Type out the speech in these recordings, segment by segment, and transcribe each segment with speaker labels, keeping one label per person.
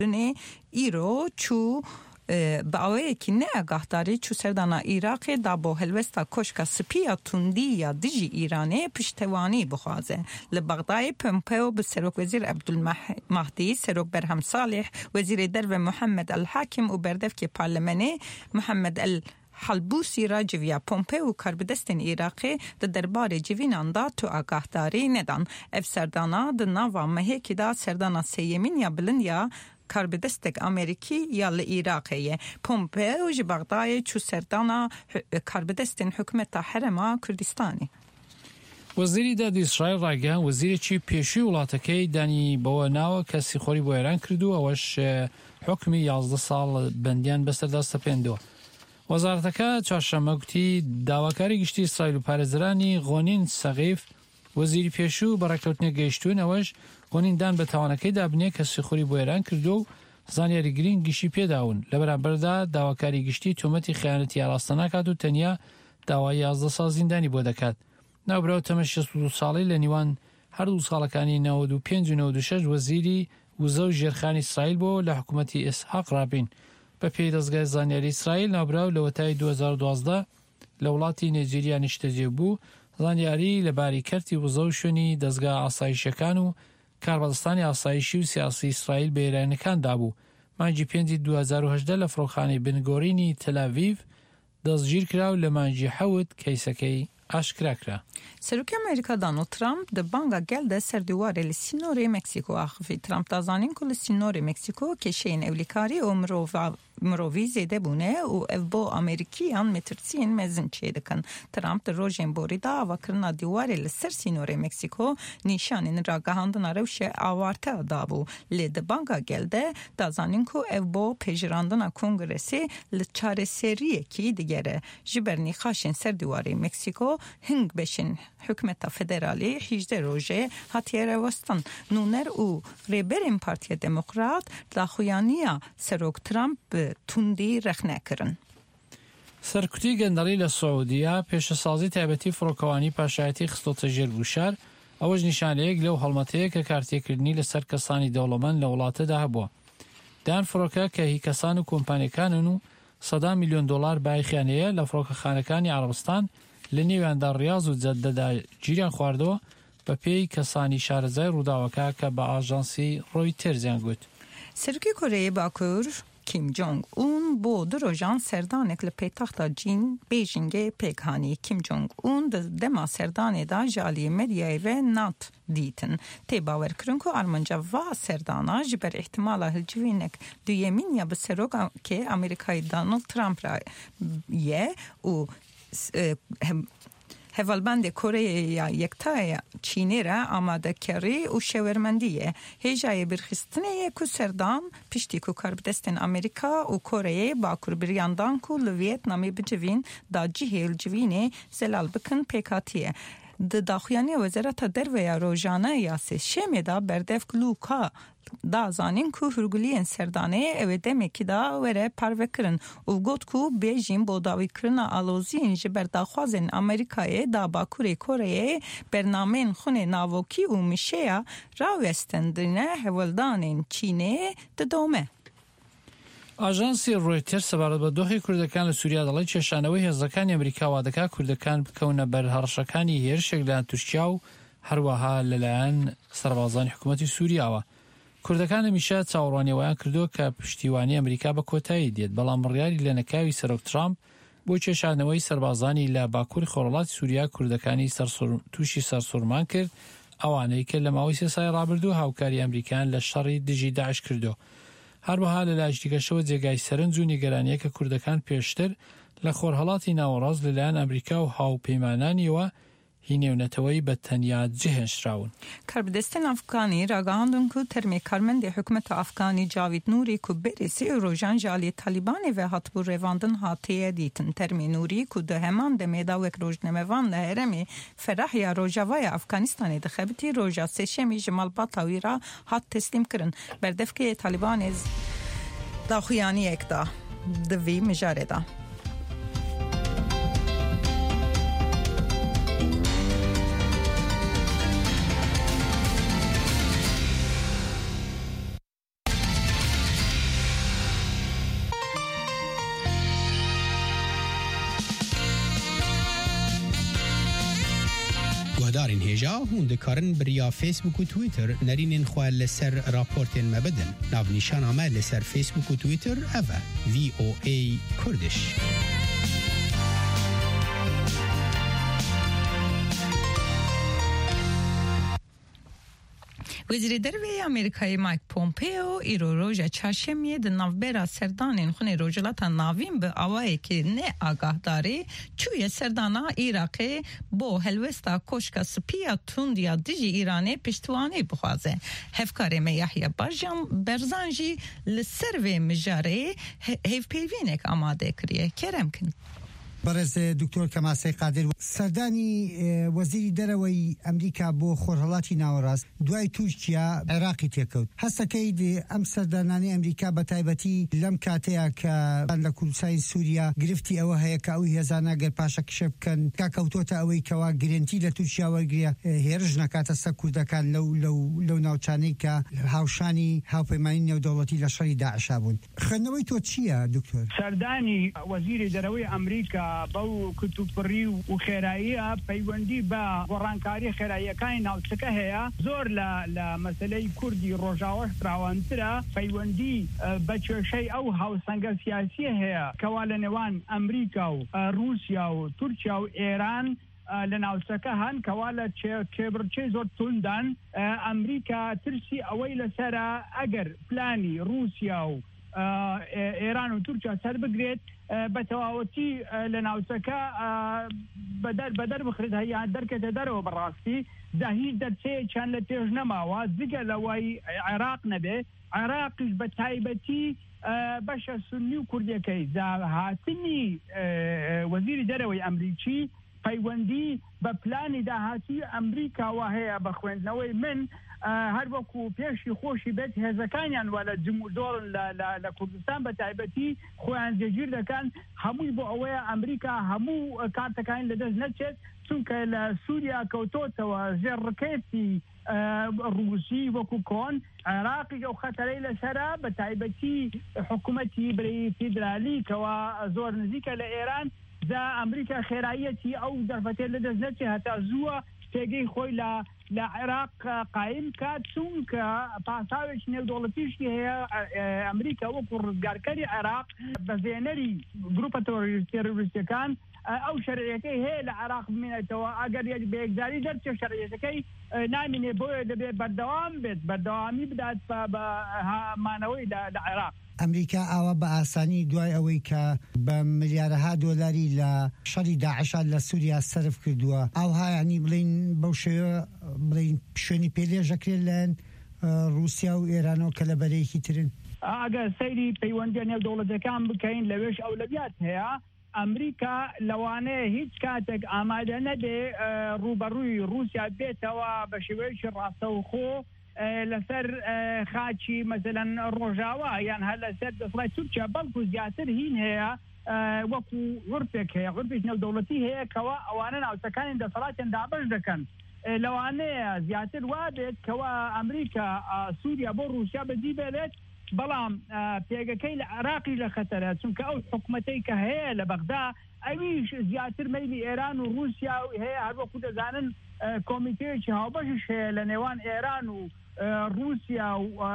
Speaker 1: ne iro çu باوی که نه آگاهداری چو سردانا عراق دا با هلوستا کشکا سپیا توندی یا دیجی ایرانی پشتوانی بخوازه لبغدای پومپئو به سروک وزیر عبدالمهدی سروک برهم صالح وزیر درو محمد الحاکم و بردف که پارلمانی محمد حلبوسی را جویا پومپئو کاربدستن عراقی د دربار جوینان دا تو آگاهداری ندان اف سردانا د ناوا مهکی دا سردانا سیمین یا بلند یا کاربدستک امریکی یا عراقیه پومپئو ج بغداد چو سردانا کاربدستن حکومت حرما کردستانی
Speaker 2: وزیری داد اسرائیل راگه وزیری چی پیشی ولاتکی دانی با ناو کسی خوری با ایران کردو اوش حکمی 11 سال بندیان بسر دست پندو وزارتکه چهارشنبه گفتی داواکاری گشتی اسرائیل و پارێزەرانی غۆنین سەغیف وەزیری پێشوو بەڕێکەوتنی گەیشتوون ئەوەش غۆنین دان بە تاوانەکەی دابنێ کە سیخۆری بۆ ئێران کردو و زانیاری گرنگیشی پێداون لە بەرامبەردا داواکاری گشتی تۆمەتی خیانەتی ئاراستە ناکات و تەنیا داوای 11 ساڵ زیندانی بۆ دەکات. ناوبراو تەمە 62 ساڵی لە نیوان هەردوو ساڵەکانی 95 و 96 وەزیری وزە و ژێرخانی ئیسرائیل بۆ لە حکوومەتی ئیسحاق رابین. بە پێی دەستگای زانیاری ئیسرائیل ناوبراو لە وەتای 2012 لە وڵاتی نایجێریا نیشتەجێ بوو زانیاری لەباری کەرتی وزە و شوێنی دەستگا ئاسایشەکان و کاربەدەستانی ئاسایشی و سیاسی ئیسرائیل بە ئێرانیەکان دابوو. مانگی 5 2018 لە فڕۆخانەی بنگۆڕینی تەل‌ئاڤیڤ دەستگیر کرا و لە مانگی 7 کەیسەکەی ئاشکرا کرا.
Speaker 1: سەرۆکی ئەمریکا دۆناڵد ترامپ د بانگا گەلدە سەردووارێ لە سینۆرێ مەکسیکۆ ئاخفی ترامپ دازانین کو لە سینۆرێ مەکسیکۆ کێشەیەن ئەولیکاری و مرۆڤی زێدە بوونێ و ئەف بۆ ئەمریکیان مترسین مەزن چێ دەکەن. ترامپ د ڕۆژێن بۆریدا ئاواکردنا دیوارێ لەسەر سینۆرێ مەکسیکۆ نیشانین ڕاگەهاندنا ڕەوشێ ئاوارتە دابوو لێ د بانگا گەلدە دازانین کو ئەف بۆ پێژراندنا کۆنگرێسێ لە چارەسەریەکی دیگەرە ji ber nîxaşên ser dîwarê Meksîko hing beşin hükümeta federalî 18 rojê hatiye rewestin. Nûner û rêberên Partiya Demokrat daxuyaniya Serok Trump bi tundî rexne kirin.
Speaker 2: سەرکوتی گەندەڵی لە سعودیا پێشەسازی تایبەتی فڕۆکەوانی پاشایەتی خستۆتە ژێر وشار ئەوەش نیشانەیەک لەو هەڵمەتەیە کە کارتێکردنی لەسەر کەسانی دەوڵەمەند لە وڵاتەدا هەبووە. دان فڕۆکە کە هی کەسان و کۆمپانیەکانن و $100 میلیۆن بایخیانەیە لە فڕۆکەخانەکانی عەرەبستان لە نێواندا ڕیاض و جەددەدا گیریان خواردەوە بە پێی کەسانی شارەزای ڕووداوەکە کە بە ئاژانسی ڕۆیتەرزیان گوت.
Speaker 1: سەرۆکی کۆرەیەی باکوور کیم جونگ اون بۆ دو ڕۆژان سەردانێک لە پێتەختە بێژینگê پێکهانی کیم جونگ اون دەما سەردانێدا ژالی مەدیایê ve nat dîtin. Tê bawerkirin ku armanca va serdana ji ber ihtimala hilcivînek duyemîn ya bi serokê Amerîkayê Donald Trump ra ye û hevalbendê Koreya Yektaya Çînê re amadekarî û şewermendiyê hêjayê birxistinê ku serdan piştî ku karbidestên Amerîka û Koreyê bakur biryandan ku li Vîetnamê bicivîn da cihê hilcivînê zelal bikin pêkatiye. Di daxuyaniya Wezareta Derve ya Rojane ya Sêşemê da berdev Luka da zanîn ku hûrguliyên serdaneyê ew ê demekî da were parvekirin û got ku Bêjîn bo dawîkirina aloziyên ji ber daxwazên Amerîkayê da Bakurê Koreyê bernameyên xunê navokî û mişeya rawestindine hevldanên Çînê didome.
Speaker 2: ئاژانسی ڕۆیتەرس سەبارەت بە دۆخی کوردەکان لە سووریا دەڵێت کێشانەوەی هێزەکانی ئەمریکا وا دەکات کوردەکان بکەونە بەر هەڕەشەکانی هێرشێک لەلایەن تورکیا و هەروەها لەلایەن سەربازانی حکوومەتی سووریاوە. کوردەکان هەمیشە چاوەڕوانیەوەیان کردووە کە پشتیوانی ئەمریکا بە کۆتایی دێت بەڵام بڕیاری لە نەکاوی سەرۆک ترامپ بۆ کێشانەوەی سەربازانی لە باکووری خۆرهەڵاتی سووریا کوردەکانی تووشی سەرسوورمان کرد ئەوانەی کە لە ماوەی 3 ساڵی ڕابردوو هاوکاری ئەمریکایان لە شەڕی دژی داعش کردو. هەروەها لە لاژدیگەشەوە جێگای سەرنج و نیگەرانیە کە کوردەکان پێشتر لە خۆرهەڵاتی ناوەڕاست لەلایەن ئەمریکا و هاوپەیمانانیەوە هینێونەتەوەی بە تەنیا جێهێنراون.
Speaker 1: کاربدەستên Afganî ragihandin ku termê karmendê hikûmeta Afganî Cavid Nûrî ku berê rojan ji aliyê Talîbanê ve hatibû rêvandin hatiye dîtin. Termê Nûrî ku di heman demê da wek rojnamevan li herêmê Ferah ya Rojavaya Afganistanê dixebitî roja sêşemî ji malbata wî ra hat teslîm kirin. Berdevkê Talîbanê daxuyaniyek da di vî mijarê da.
Speaker 3: هوادارین هجا هون دکارن بریا فیسبوک و تویتر نرینین خواه لسر راپورتین مبدن ناو نیشان همه لسر فیسبوک و تویتر اوه VOA کردش.
Speaker 1: وزیر دروی امریکایی مایک پومپیو ایرو روژا چهارشنبه د نوبرا سردان خونه روجلات ناوین به اوایی که نه آگاه داری چوی سردانا عراقی با هلوستا کشک سپیا توندیا دیجی ایرانی پشتوانی بخوازه هفکاری میحیی برزنجی لسروی مجاری هف پیوینک آماده کریه کرم کن
Speaker 4: برز دکتور کماسی قادر سردانی وزیری دروی امریکا بو خورهلاتی ناوراست دوای تورکیا عراقی تکود هستکی دی ام سردانانی امریکا بتایبتی لم کاتیا که لکردستان سوریا گرفتی او هیا که اوی هزانا گر پاشا کشف کن که کوتوتا اوی که وا گرنتی لتورکیا ورگریا هرج نکات سکردکان لو ناوچانی که هاوشانی هاوپیمانی نو دولتی لشری داعش بون خنوی تو چیه دکتور
Speaker 5: سردانی وزیری دروی امریکا باو کتوپری و خیراییه پیوندی با ورانکاری خیراییه کانی ناوچکه هیا زور لمسئله کردی روژاوش راوانتره پیوندی بچوشی او هاوسنگ سیاسی هیا کوالنوان امریکا و روسیا و ترکیا و ایران لناوچکه هن کوالا چه زور تندن امریکا ترسی اویل سره اگر پلانی روسیا و ایران و ترکیه سر بگرید بتواوتی لناوچکه بدر بخرید هیا درکت در و براستی دهی در چه چند لتیج نماوا زیگه لوای عراق نبه عراقش بتایبتی باش سنی و کردیه که هاتنی وزیر دروی امریکی پیوندی به پلانی دهاتی امریکا و هیا بخوندنوی من هر وکو پیشی خوشی بیت هزکانیان ولا جمهور لکردستان بتایبتی خوان جگیر دکن هموی با اوه امریکا همو کارتکان لدز نچید چونکه لسوریا کوتوت و زرکیتی روسی وکو کون عراقی او خطری لسره بتایبتی حکومتی بری فیدرالی که زور نزیکه لإیران ذا امریکا خیرایتی او درفتی لدز نچید حتی زوا تيجي خوي لعراق قائم كاتسون كباساوش نيو دولتيش هي امريكا وقرقاركري عراق بزينري جروبا تيروريستي كان او شرعيتي هي العراق من توا اگر يجب بيقداري درت شرعيتي نامني بو بالدوام بالدوامي بدات مانوي للعراق
Speaker 4: امریکا ئاوا بە ئاسانی دوای ئەوەی کە بە ملیارەها دۆلاری لە شەڕی داعش لە سووریا سەرف کردووە ئەوها یعنی بڵین بەو شێوە بڵین شوێنی پێلێژەکرێت لەن رووسیا و ئێرانەوە کە لە بەرەیەکی ترن
Speaker 5: ئەگەر سەیری پەیوەندیە نێو دەوڵەتەکان بکەین لەوێش ئەولەویات هەیە ئەمریکا لەوانەیە هیچ کاتێک ئامادە نەبێ ڕوبەڕووی رووسیا بێتەوە بە شێوەیەکی ڕاستەوخۆ لسر خاچی مثلا روجاوا يعني هلا سر دسڵای تورکیا بەڵکو زیاتر هین هەیە وەکو غرفێک هەیە غرفێک نێو دەوڵەتی هەیە کەوا ئەوانە ناوچەکانی دەسەڵاتیان دابەش دەکەن لەوانەیە زیاتر وا بێت کەوا ئەمریکا سووریا بۆ رووسیا بەدی بێت بەڵام پێگەکەی لە عراقی لە خەتەرە چونکە ئەو حکومەتەی کە هەیە لە بەغدا ئەویش زیاتر مەیلی ئێران و رووسیا هەیە هەروەکو دەزانن کۆمیتەیەکی هاوبەشش هەیە لە نێوان ئێران و رووسیا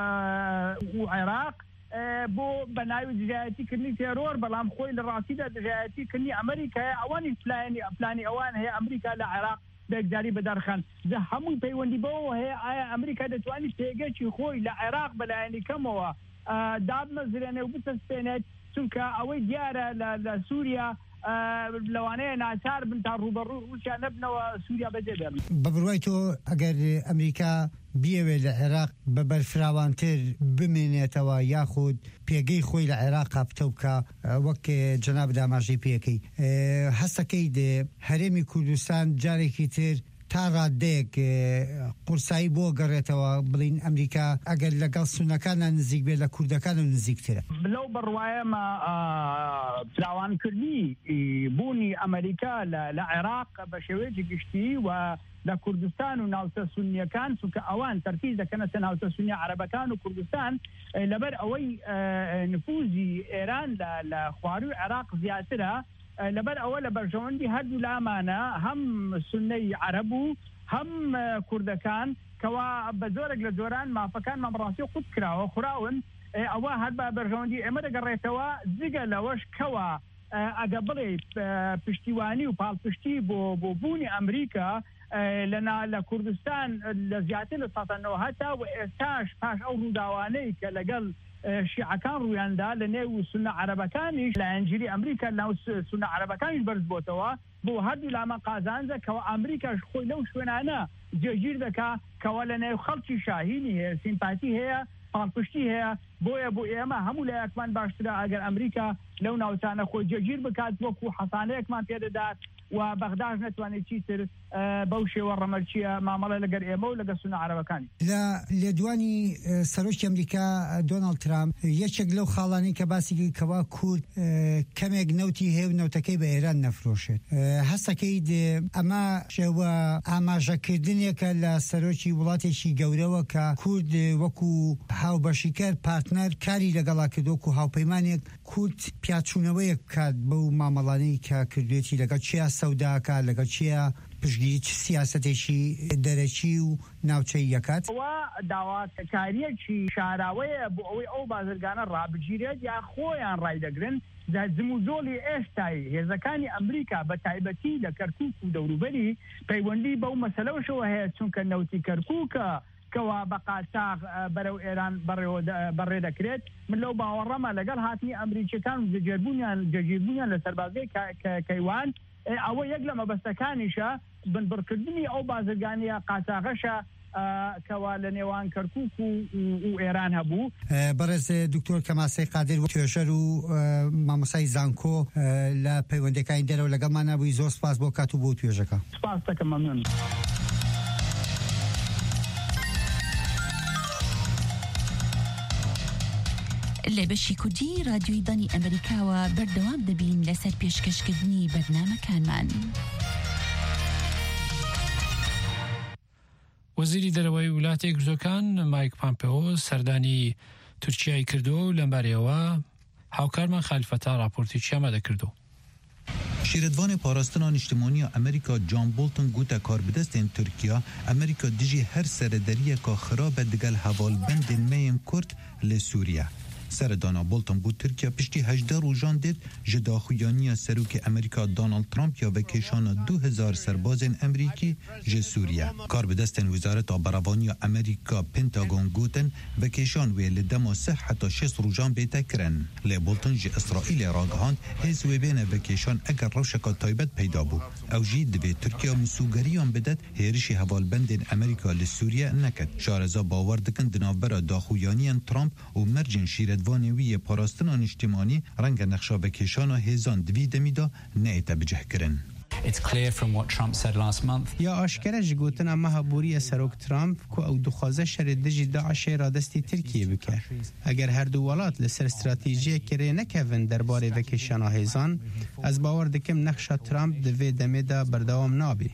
Speaker 5: و عێراق بۆ بەناوی دژایەتیکردنی تێرۆر بەڵام خۆی لە ڕاستیدا دژایەتیکردنی ئەمریکایە ئەوانی پلانی ئەوان هەیە ئەمریکا لە عێراق بێگداری بەدارخەن هەمووی پەیوەندی بەوە هەیە ئایا ئەمریکا دەتوانێت پێگەکی خۆی لە عێراق بەلایەنی کەمەوە دابمەزرێنێ و بتەسپێنێت چونکە ئەوەی دیارە لە سووریا لەوانەیە ناچار بن تا ڕوبەڕووی رووسیا نەبنەوە سووریا بەجێ بێن
Speaker 4: بەبڕوای تۆ ئەگەر ئەمریکا بیەوێ لە عێراق بە بەرفراوانتر بمێنێتەوە یاخود پێگەی خۆی لە عێراق بتە بکە وەک جەناب داماژەی پێەکەی هەستەکەی هەرێمی کوردستان جارێکی تر تا ڕادەیەک قورسایی بۆ گەڕێتەوە بڵین ئەمریکا ئەگەر لەگەڵ سونەکانە نزیک بێت لە کوردەکان و نزیکترە
Speaker 5: لەو بڕواایەمە فراوانکردنی بوونی ئەمریکا لە عێراق بە شێوەیەکی گشتی و لە کوردستان و ناوچە سونیەکان چونکە ئەوان تەرکیز دەکەنەتە ناوچە سونی عەرەبەکان و کوردستان لەبەر ئەوەی نفوزی ئێران لە خواروی عێراق زیاترە لەبەر ئەوە لە بەرژەوەندی هەردوو لامانە هەم سونەی عەرەب و هەم کوردەکان کەوا بە زۆرێک لە جۆران مافەکانمان بەڕاستی قوت کراوە خوراون ئەوە هەر بە بەرژەوەندی ئێمە دەگەڕێتەوە جگە لەوەش کەوا ئەگە بڵێ پشتیوانی و پاڵپشتی بۆ بوونی ئەمریکا لە کوردستان لە زیاتر لە ساتەنەوە هەتا و ئێستاش پاش ئەو ڕووداوانەی کە لەگەڵ شیعەکان ڕوویاندا لە نێو سونە عەرەبەکانیش لە ئەنجیلی ئەمریکا لەناو سونە عەرەبەکانیش بەرز بۆتەوە بۆ هەردوو لامە قازانجە کەوا ئەمریکاش خۆی لەو شوێنانە جێگیر دەکا کەوا لە نێو خەڵکی شاهینی هەیە سیمپاتی هەیە پاڵپشتی هەیە بۆیە بۆ ئێمە هەموو لایەکمان باشترە ئەگەر ئەمریکا لەو ناوچانە خۆی جێگیر بکات وەکو حەسانەیەکمان پێدەدات و بەغداش نەتوانێت چیتر بەو شێوە ڕەمەرچیە مامەڵە لەگەر ئێمە و لەگەر سونە عەرەبەکانی
Speaker 4: لە لێدوانی سەرۆکی ئەمریکا دۆناڵد ترامپ یەکێک لەو خاڵانەی کە باسی کەوا کورد کەمێک نەوتی هەیە و نەوتەکەی بە ئێران نەفرۆشێت هەستەکەی ئەمە شێوە ئاماژەکردنێکە لە سەرۆکی وڵاتێکی گەورەوە کە کورد وەکو هاوبەشیکەر پارتنەر کاری لەگەڵا کردووەکو هاوپەیمانێک کورد پیاچوونەوەیەک کات بەو مامەڵانەی کە کردوێتی لەگەڵ چیا سەوداکە لەگەڵ چیا پشگیری سیاسەتێکی دەرەکی و ناوچەی یەکات
Speaker 5: داواکاریەکی شاراوەیە بۆ ئەوەی ئەو بازرگانە ڕابگیرێت یا خۆیان ڕایدەگرن زموزۆڵی ئێستای هێزەکانی ئەمریکا بە تایبەتی لە کەرکووک و دەوروبەری پەیوەندی بەو مەسەلەوەشەوە هەیە چونکە نەوتی کەرکووکە کەوا بە قاچاغ بەرەو ئێران بەڕێ دەکرێت من لەو باوەڕەمە لەگەڵ هاتنی ئەمریکیەکان و جێگیربوونیان لە سەربازەی کەیوان ئەوە یەک لە مەبەستەکانیشە بنبڕکردنی ئەو بازرگانیە قاچاغەشە کەوا لە نێوان کەرکووک و ئێران هەبوو.
Speaker 4: بەڕێز دکتۆر کەماسەی قادر و توێژەر و مامۆسای زانکۆ لە پەیوەندەکانی دەرەوە لەگەڵمان نەبووی زۆر سپاس بۆ کات و بۆ توێژەکە.
Speaker 5: سپاس دەکەم مەمنون.
Speaker 6: لە بەشی کوردی رادیۆی دانی ئەمریکاوە بەردەوام دەبین لەسەر پێشکەشکردنی بەرنامەکانمان.
Speaker 2: وەزیری دەرەوەی وڵاتی یەکگرتووەکان مایک پامپێۆ سەردانی تورکیای کردووە و لەمبارەیەوە هاوکارمان خالیفەتا راپۆرتی چیامە دەکردو.
Speaker 7: شیردوان پاراستنا نیشتمانی امریکا جان بولتن گوته کاربدستین ترکیه امریکا دیجی هر سردریه که خراب دگل حوالبند میم کرد لسوریه. سردانا بولتن بود ترکیه پشتی 18 روزان دید جداخویانی سروک امریکا دونالد ترامپ یا بکشان 2000 سرباز امریکی ج سوریه. کاربدستین وزارت آبروانی امریکا پنتاگون گوتن بکشان ویل دما 3 حتی 6 روزان بیت کرن. لی بولتن ج اسرائیل راگهاند هز و بین بکشان اگر روشکا تایبت پیدا بود. او جی دوی ترکیه مسوگریان بدد هیرشی حوالبند امریکا لسوریه نکد. شارزا باور دکن دنابرا داخویانی ترامپ و مرجن شیردوانوی پاراستنا نیشتمانی رنگ نقشا بکشان هزان دوی دمیدا نیت بجه کرن.
Speaker 8: It's clear from what Trump said last month.
Speaker 3: یا آشکره جگوتن اما هبوری سروک ترامپ که او دخوازه شردجی داعش را دستی ترکیه بکه. اگر هر دو ولات لسر استراتیجی کره نکوین درباره وکشان هیزان از باور دکم نقش ترامپ دوی دمیدا بردوام نابی.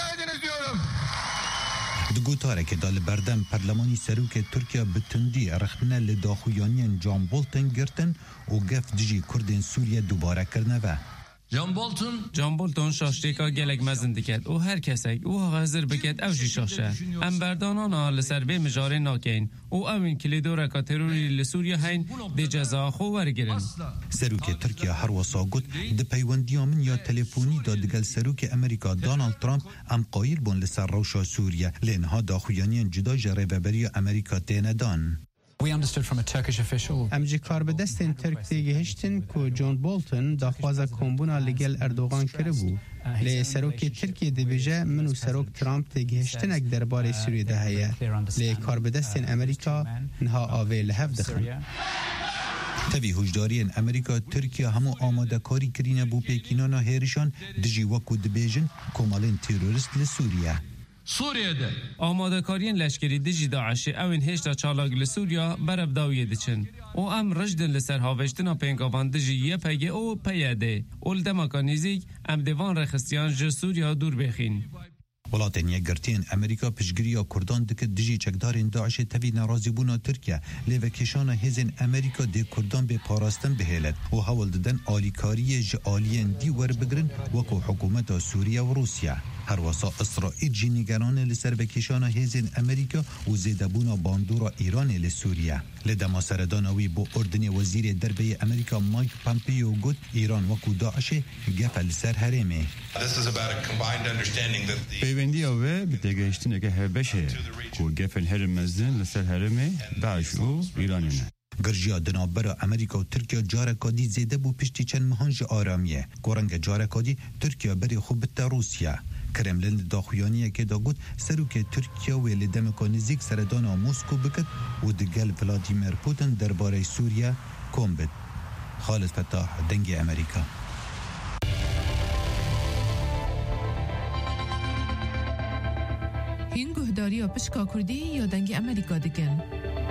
Speaker 7: دگوتاره که دال بردم پرلمانی سروک ترکیه بتندی رخنه لداخویانین جان بولتن گرتن و گفت جی کردین سوریه دوباره کرنه و
Speaker 9: جان بولتون شاشتیکا گلک مزن دکد او هر کسک او حاضر بکد او جی شاشه ام بردانان آل سربه مجاره ناکین او امین کلیدو رکا تروری لسوریا هین دی جزا خو ورگرن.
Speaker 7: سروک ترکیه هر وصا گوت ده پیوندیا من یا تلفونی دا دگل سروک امریکا دونالد ترامپ ام قایل بون لسر روشا سوریه لینها داخویانین جدا جره وبری امریکا تیندان.
Speaker 8: We understood from a Turkish official.
Speaker 3: امجی کاربدستین ترک دیگهشتن که جان بولتن داخوازه کمبونا لگل اردوغان کرده بود. لی سروک ترکیه دیویجه منو سروک ترامپ دیگهشتن اک درباره سوریه ده هیا. لی کاربدستین امریکا نها آوه لحف دخن.
Speaker 7: تبی هجدارین امریکا ترکیه همو آماده کاری کرینه بو پیکینانا هیرشان دجی وکو دبیجن کمالین تیروریست لسوریه.
Speaker 9: Suriye'de آماده‌کاری لشکری دژی داعش اوین هشتا چالاک لسوریا برف داویه دچن او ام رجدن لسر هاوشتنا پنگاوان دژی یه پگه او پیاده اول دماکانیزیک ام دیوان رخستیان ج سوریا دور بخین.
Speaker 7: ولاتین یگرتین امریکا پشگیریا کردان دک دژی چکدارین داعش توی ناراضی بونا ترکیه لیوکشان هزین امریکا دی کردان به پاراستن بهلت و حول ددن آلیکاری ج آلین دی ور بگرن وکو حکومت سوریه و روسیه. هروسا اسرائیل جنگران لسر بکشان هیزن امریکا و زیدبونا باندورا ایران لسوریه لدما سردانوی با اردن وزیر دربه امریکا مایک پامپیو گوت ایران وکو داعش گفل سر هرمه
Speaker 10: پیوندی اوه بتگهشتن که هبشه کو گفل هرمزدن لسر هرمه داعش و ایرانه
Speaker 7: گرجیا دنابرا امریکا و ترکیه جارکادی زیده بو پشتی چند مهانج آرامیه گورنگ جارکادی ترکیه بری خوب بتا روسیه کرملین داخویانیه که دا گود سرو که ترکیه ویلی دمکا نزیک سردانا موسکو بکد و دگل ولادیمیر پوتن درباره سوریه کم بد. خالد فتاح دنگ امریکا.
Speaker 11: هین گهداری و پشکا کردی یا دنگ امریکا دگن؟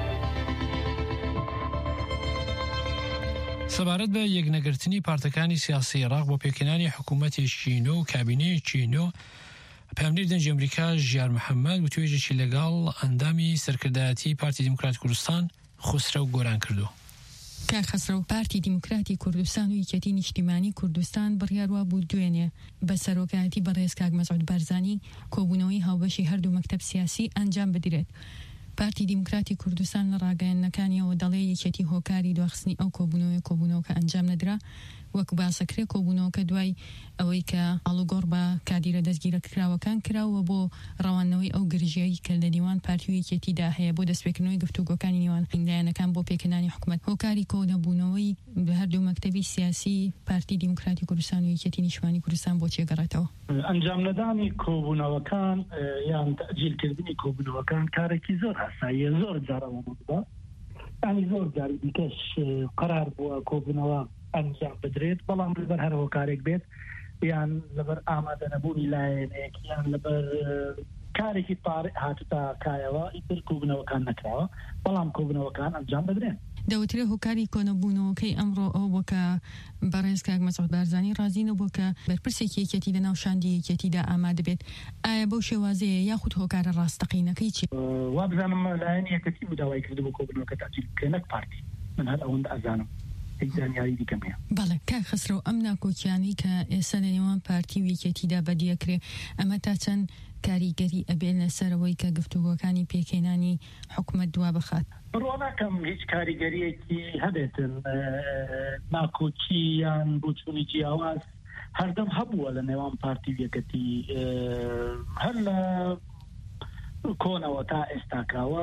Speaker 2: سەبارەت بە یەکنەگرتنی پارتەکانی سیاسی عێراق بۆ پێکهێنانی حکوومەتی چینۆ و کابینەی چینۆ پامنیر دەنگی ئەمریکا ژیار محەممەد و توێژێکی لەگەڵ ئەندامی سەرکردایەتی پارتی دیموکراتی کوردستان خسرە و گۆران کردو.
Speaker 12: کە خسرە پارتی دیموکراتی کوردستان و یەکێتی نیشتیمانی کوردستان بڕیاروا بوو دوێنێ بە سەرۆکایەتی بەڕێز کاک مەسعود بارزانی کۆبوونەوەی هاوبەشی هەردوو مەکتەب سیاسی ئەنجام بدرێت. پارتی دیموکراتی کوردستان لە ڕاگەیەنەکانیەوە دەڵێ یەکێتی هۆکاری دواخستنی ئەو کۆبوونەوە کە ئەنجام نەدرا وەک باسەکرێ کۆبوونەوەکە دوای ئەوەی کە ئاڵوگۆڕ بە کادیرە دەستگیرە کراوەکان کراوە بۆ ڕەوانەوەی ئەو گرژیایی کە لە نێوان پارتی و یەکێتیدا هەیە بۆ دەستپێکردنەوەی گفتوگۆکانی نێوان لایەنەکان بۆ پێکهێنانی حکوومەت. هۆکاری کۆنەبوونەوەی هەردوو مەکتەبی سیاسی پارتی دیموکراتی کوردستان و یەکێتی نیشتیمانی کوردستان بۆ چێگەڕێتەوە.
Speaker 13: ئەنجام نەدانی کۆبوونەوەکان یان تەجیلکردنی کۆبوونەوەکان کارێکی زۆر هەساییە زۆر جارەوە بووە ینی زۆر جار دیکەش قەرار بووە کۆبوونەوە ئەنجام بدرێت بەڵام لەبەر هەر هۆکارێک بێت یان لەبەر ئامادە نەبوونی لایەنێک یان لەبەر کارێکی طارئ هاتوتە کایەوە ئیتر کۆبوونەوەکان نەکراوە بەڵام کۆبوونەوەکان ئەنجام بدرێن.
Speaker 12: دەوترێ هۆکاری کۆنەبوونەوەکەی ئەمڕۆ ئەو بۆ کە بەڕێز کاک مەسعود بارزانی ڕازینە بۆ کە بەرپرسێکی یەکێتی لە ناو شاندی یەکێتیدا ئامادە بێت. ئایا بەو شێوازەیە یاخود هۆکارە ڕاستەقینەکەی چی؟
Speaker 13: وا بزانم لایەن یەکێتی داوای کردو بۆ کۆبوونەوەکە تەجیل بکرێن نەک پارتی من هەر ئەوەندە ئەزانم.
Speaker 12: بەڵێ کاک خسرەوە ئەم ناکۆکیانی کە ئێستا لە نێوان پارتی و یەکێتیدا بەدیەکرێ ئەمە تا چەند کاریگەری ئەبێت لەسەرەوەی کە گفتوگۆکانی پێکهێنانی حکوومەت دوا بخات؟
Speaker 13: ڕۆناکەم هیچ کاریگەریەکی هەبێتن ناکۆکی یان بۆچوونی جیاواز هەردەم هەبووە لە نێوان پارتی و یەکەتی هەر لە کۆنەوە تا ئێستاکەوە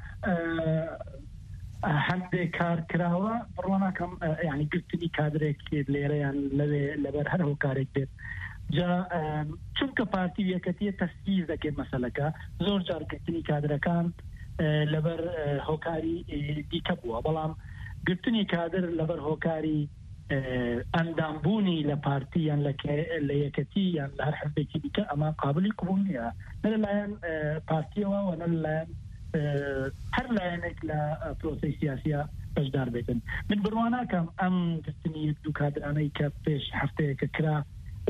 Speaker 13: هەندێک کار کراوە بڕۆناکەم یعنی گرتنی کادرێک لێرەیان لەوێ لەبەر هەر هۆکارێک بێت جا چونکە پارتی و یەکەتیە تەسیز دەکرێت مەسەلەکە زۆر جار گرتنی کادرەکان لەبەر هۆکاری دیکە بووە بەڵام گرتنی کادر لەبەر هۆکاری ئەندامبوونی لە پارتی یان لە یەکەتی یان لە هەر حزبێکی دیکە ئەمە قابلی قبول نییە نە لەلایەن پارتیەوە و نە لەلایەن هەر لایەنێک لە پرۆسەی سیاسیە بەشدار بێتن. من بڕواناکەم ئەم گرتنی دوو کادرانەی کە پێش هەفتەیەکە کرا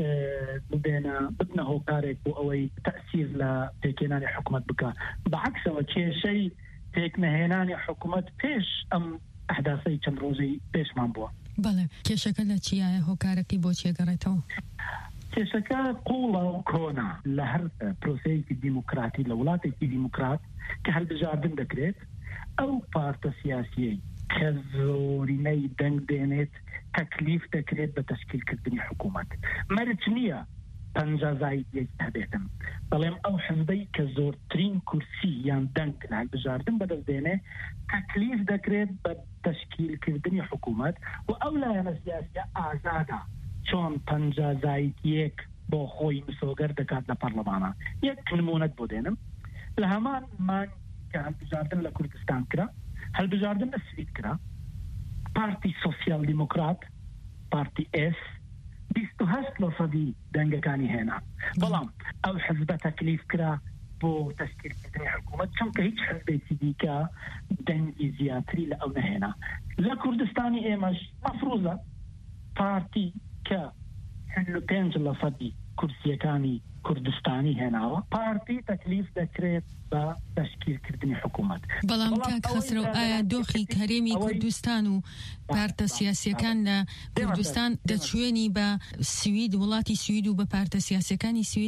Speaker 13: ببنە هۆکارێک بۆ ئەوەی تەسیر لە پێکهێنانی حکوومەت بکە بەعکسەوە کێشەی پێکنەهێنانی حکوومەت پێش ئەم ئەحداسەی چەند ڕۆژەی پێشمان بووە.
Speaker 12: بەڵێ کێشەکە لە چیایە هۆکارەکەی بۆ چێگەڕێتەوە؟
Speaker 13: کێشەکە قوڵە و کۆنا لە هەر پرۆسەیەکی دیموکراتی لە وڵاتێکی دیموکرات کە هەڵبژاردن دەکرێت ئەو پارتە سیاسیەی کە زۆرینەی دەنگ دێنێت تەکلیف دەکرێت بە تەشکیلکردنی حکوومەت مەرج نییە 50 زایدیەک هەبێتن بەڵێم ئەو حزبەی کە زۆرترین کورسی یان دەنگ لە هەڵبژاردن بەدەستدێنێ تەکلیف دەکرێت بە تەشکیلکردنی حکوومەت و ئەو لایەنە سیاسیە ئازادە چۆن 50 زایدیەک بۆ خۆی مسۆگەر دەکات لە پەرلەمانە. یەک نمونەت بۆ دێنم لە هەمان مان کە هەڵبژاردن لە کوردستان کرا هەڵبژاردن لە سوید کرا پارتی سۆسیال دیموکرات پارتی ئێس 28% دەنگەکانی هێنا بەڵام ئەو حزبە تەکلیف کرا بۆ تەشکیلکردنی حکوومەت چونکە هیچ حزبێکی دیکە دەنگی زیاتری لە ئەو نەهێنا. لە کوردستانی ئێمەش مەفروزە پارتی کە 55% کورسیەکانی کوردستانی هێناوە پارتی تەکلیف دەکرێت بە تەشکیلکردنی حکوومەت.
Speaker 12: بەڵام کاک خسرەو ئایا دۆخی هەرێمی کوردستان و پارتە سیاسیەکان لە کوردستان دەچوێنی بە سوید وڵاتی سوید و بە پارتە سیاسیەکانی سوید؟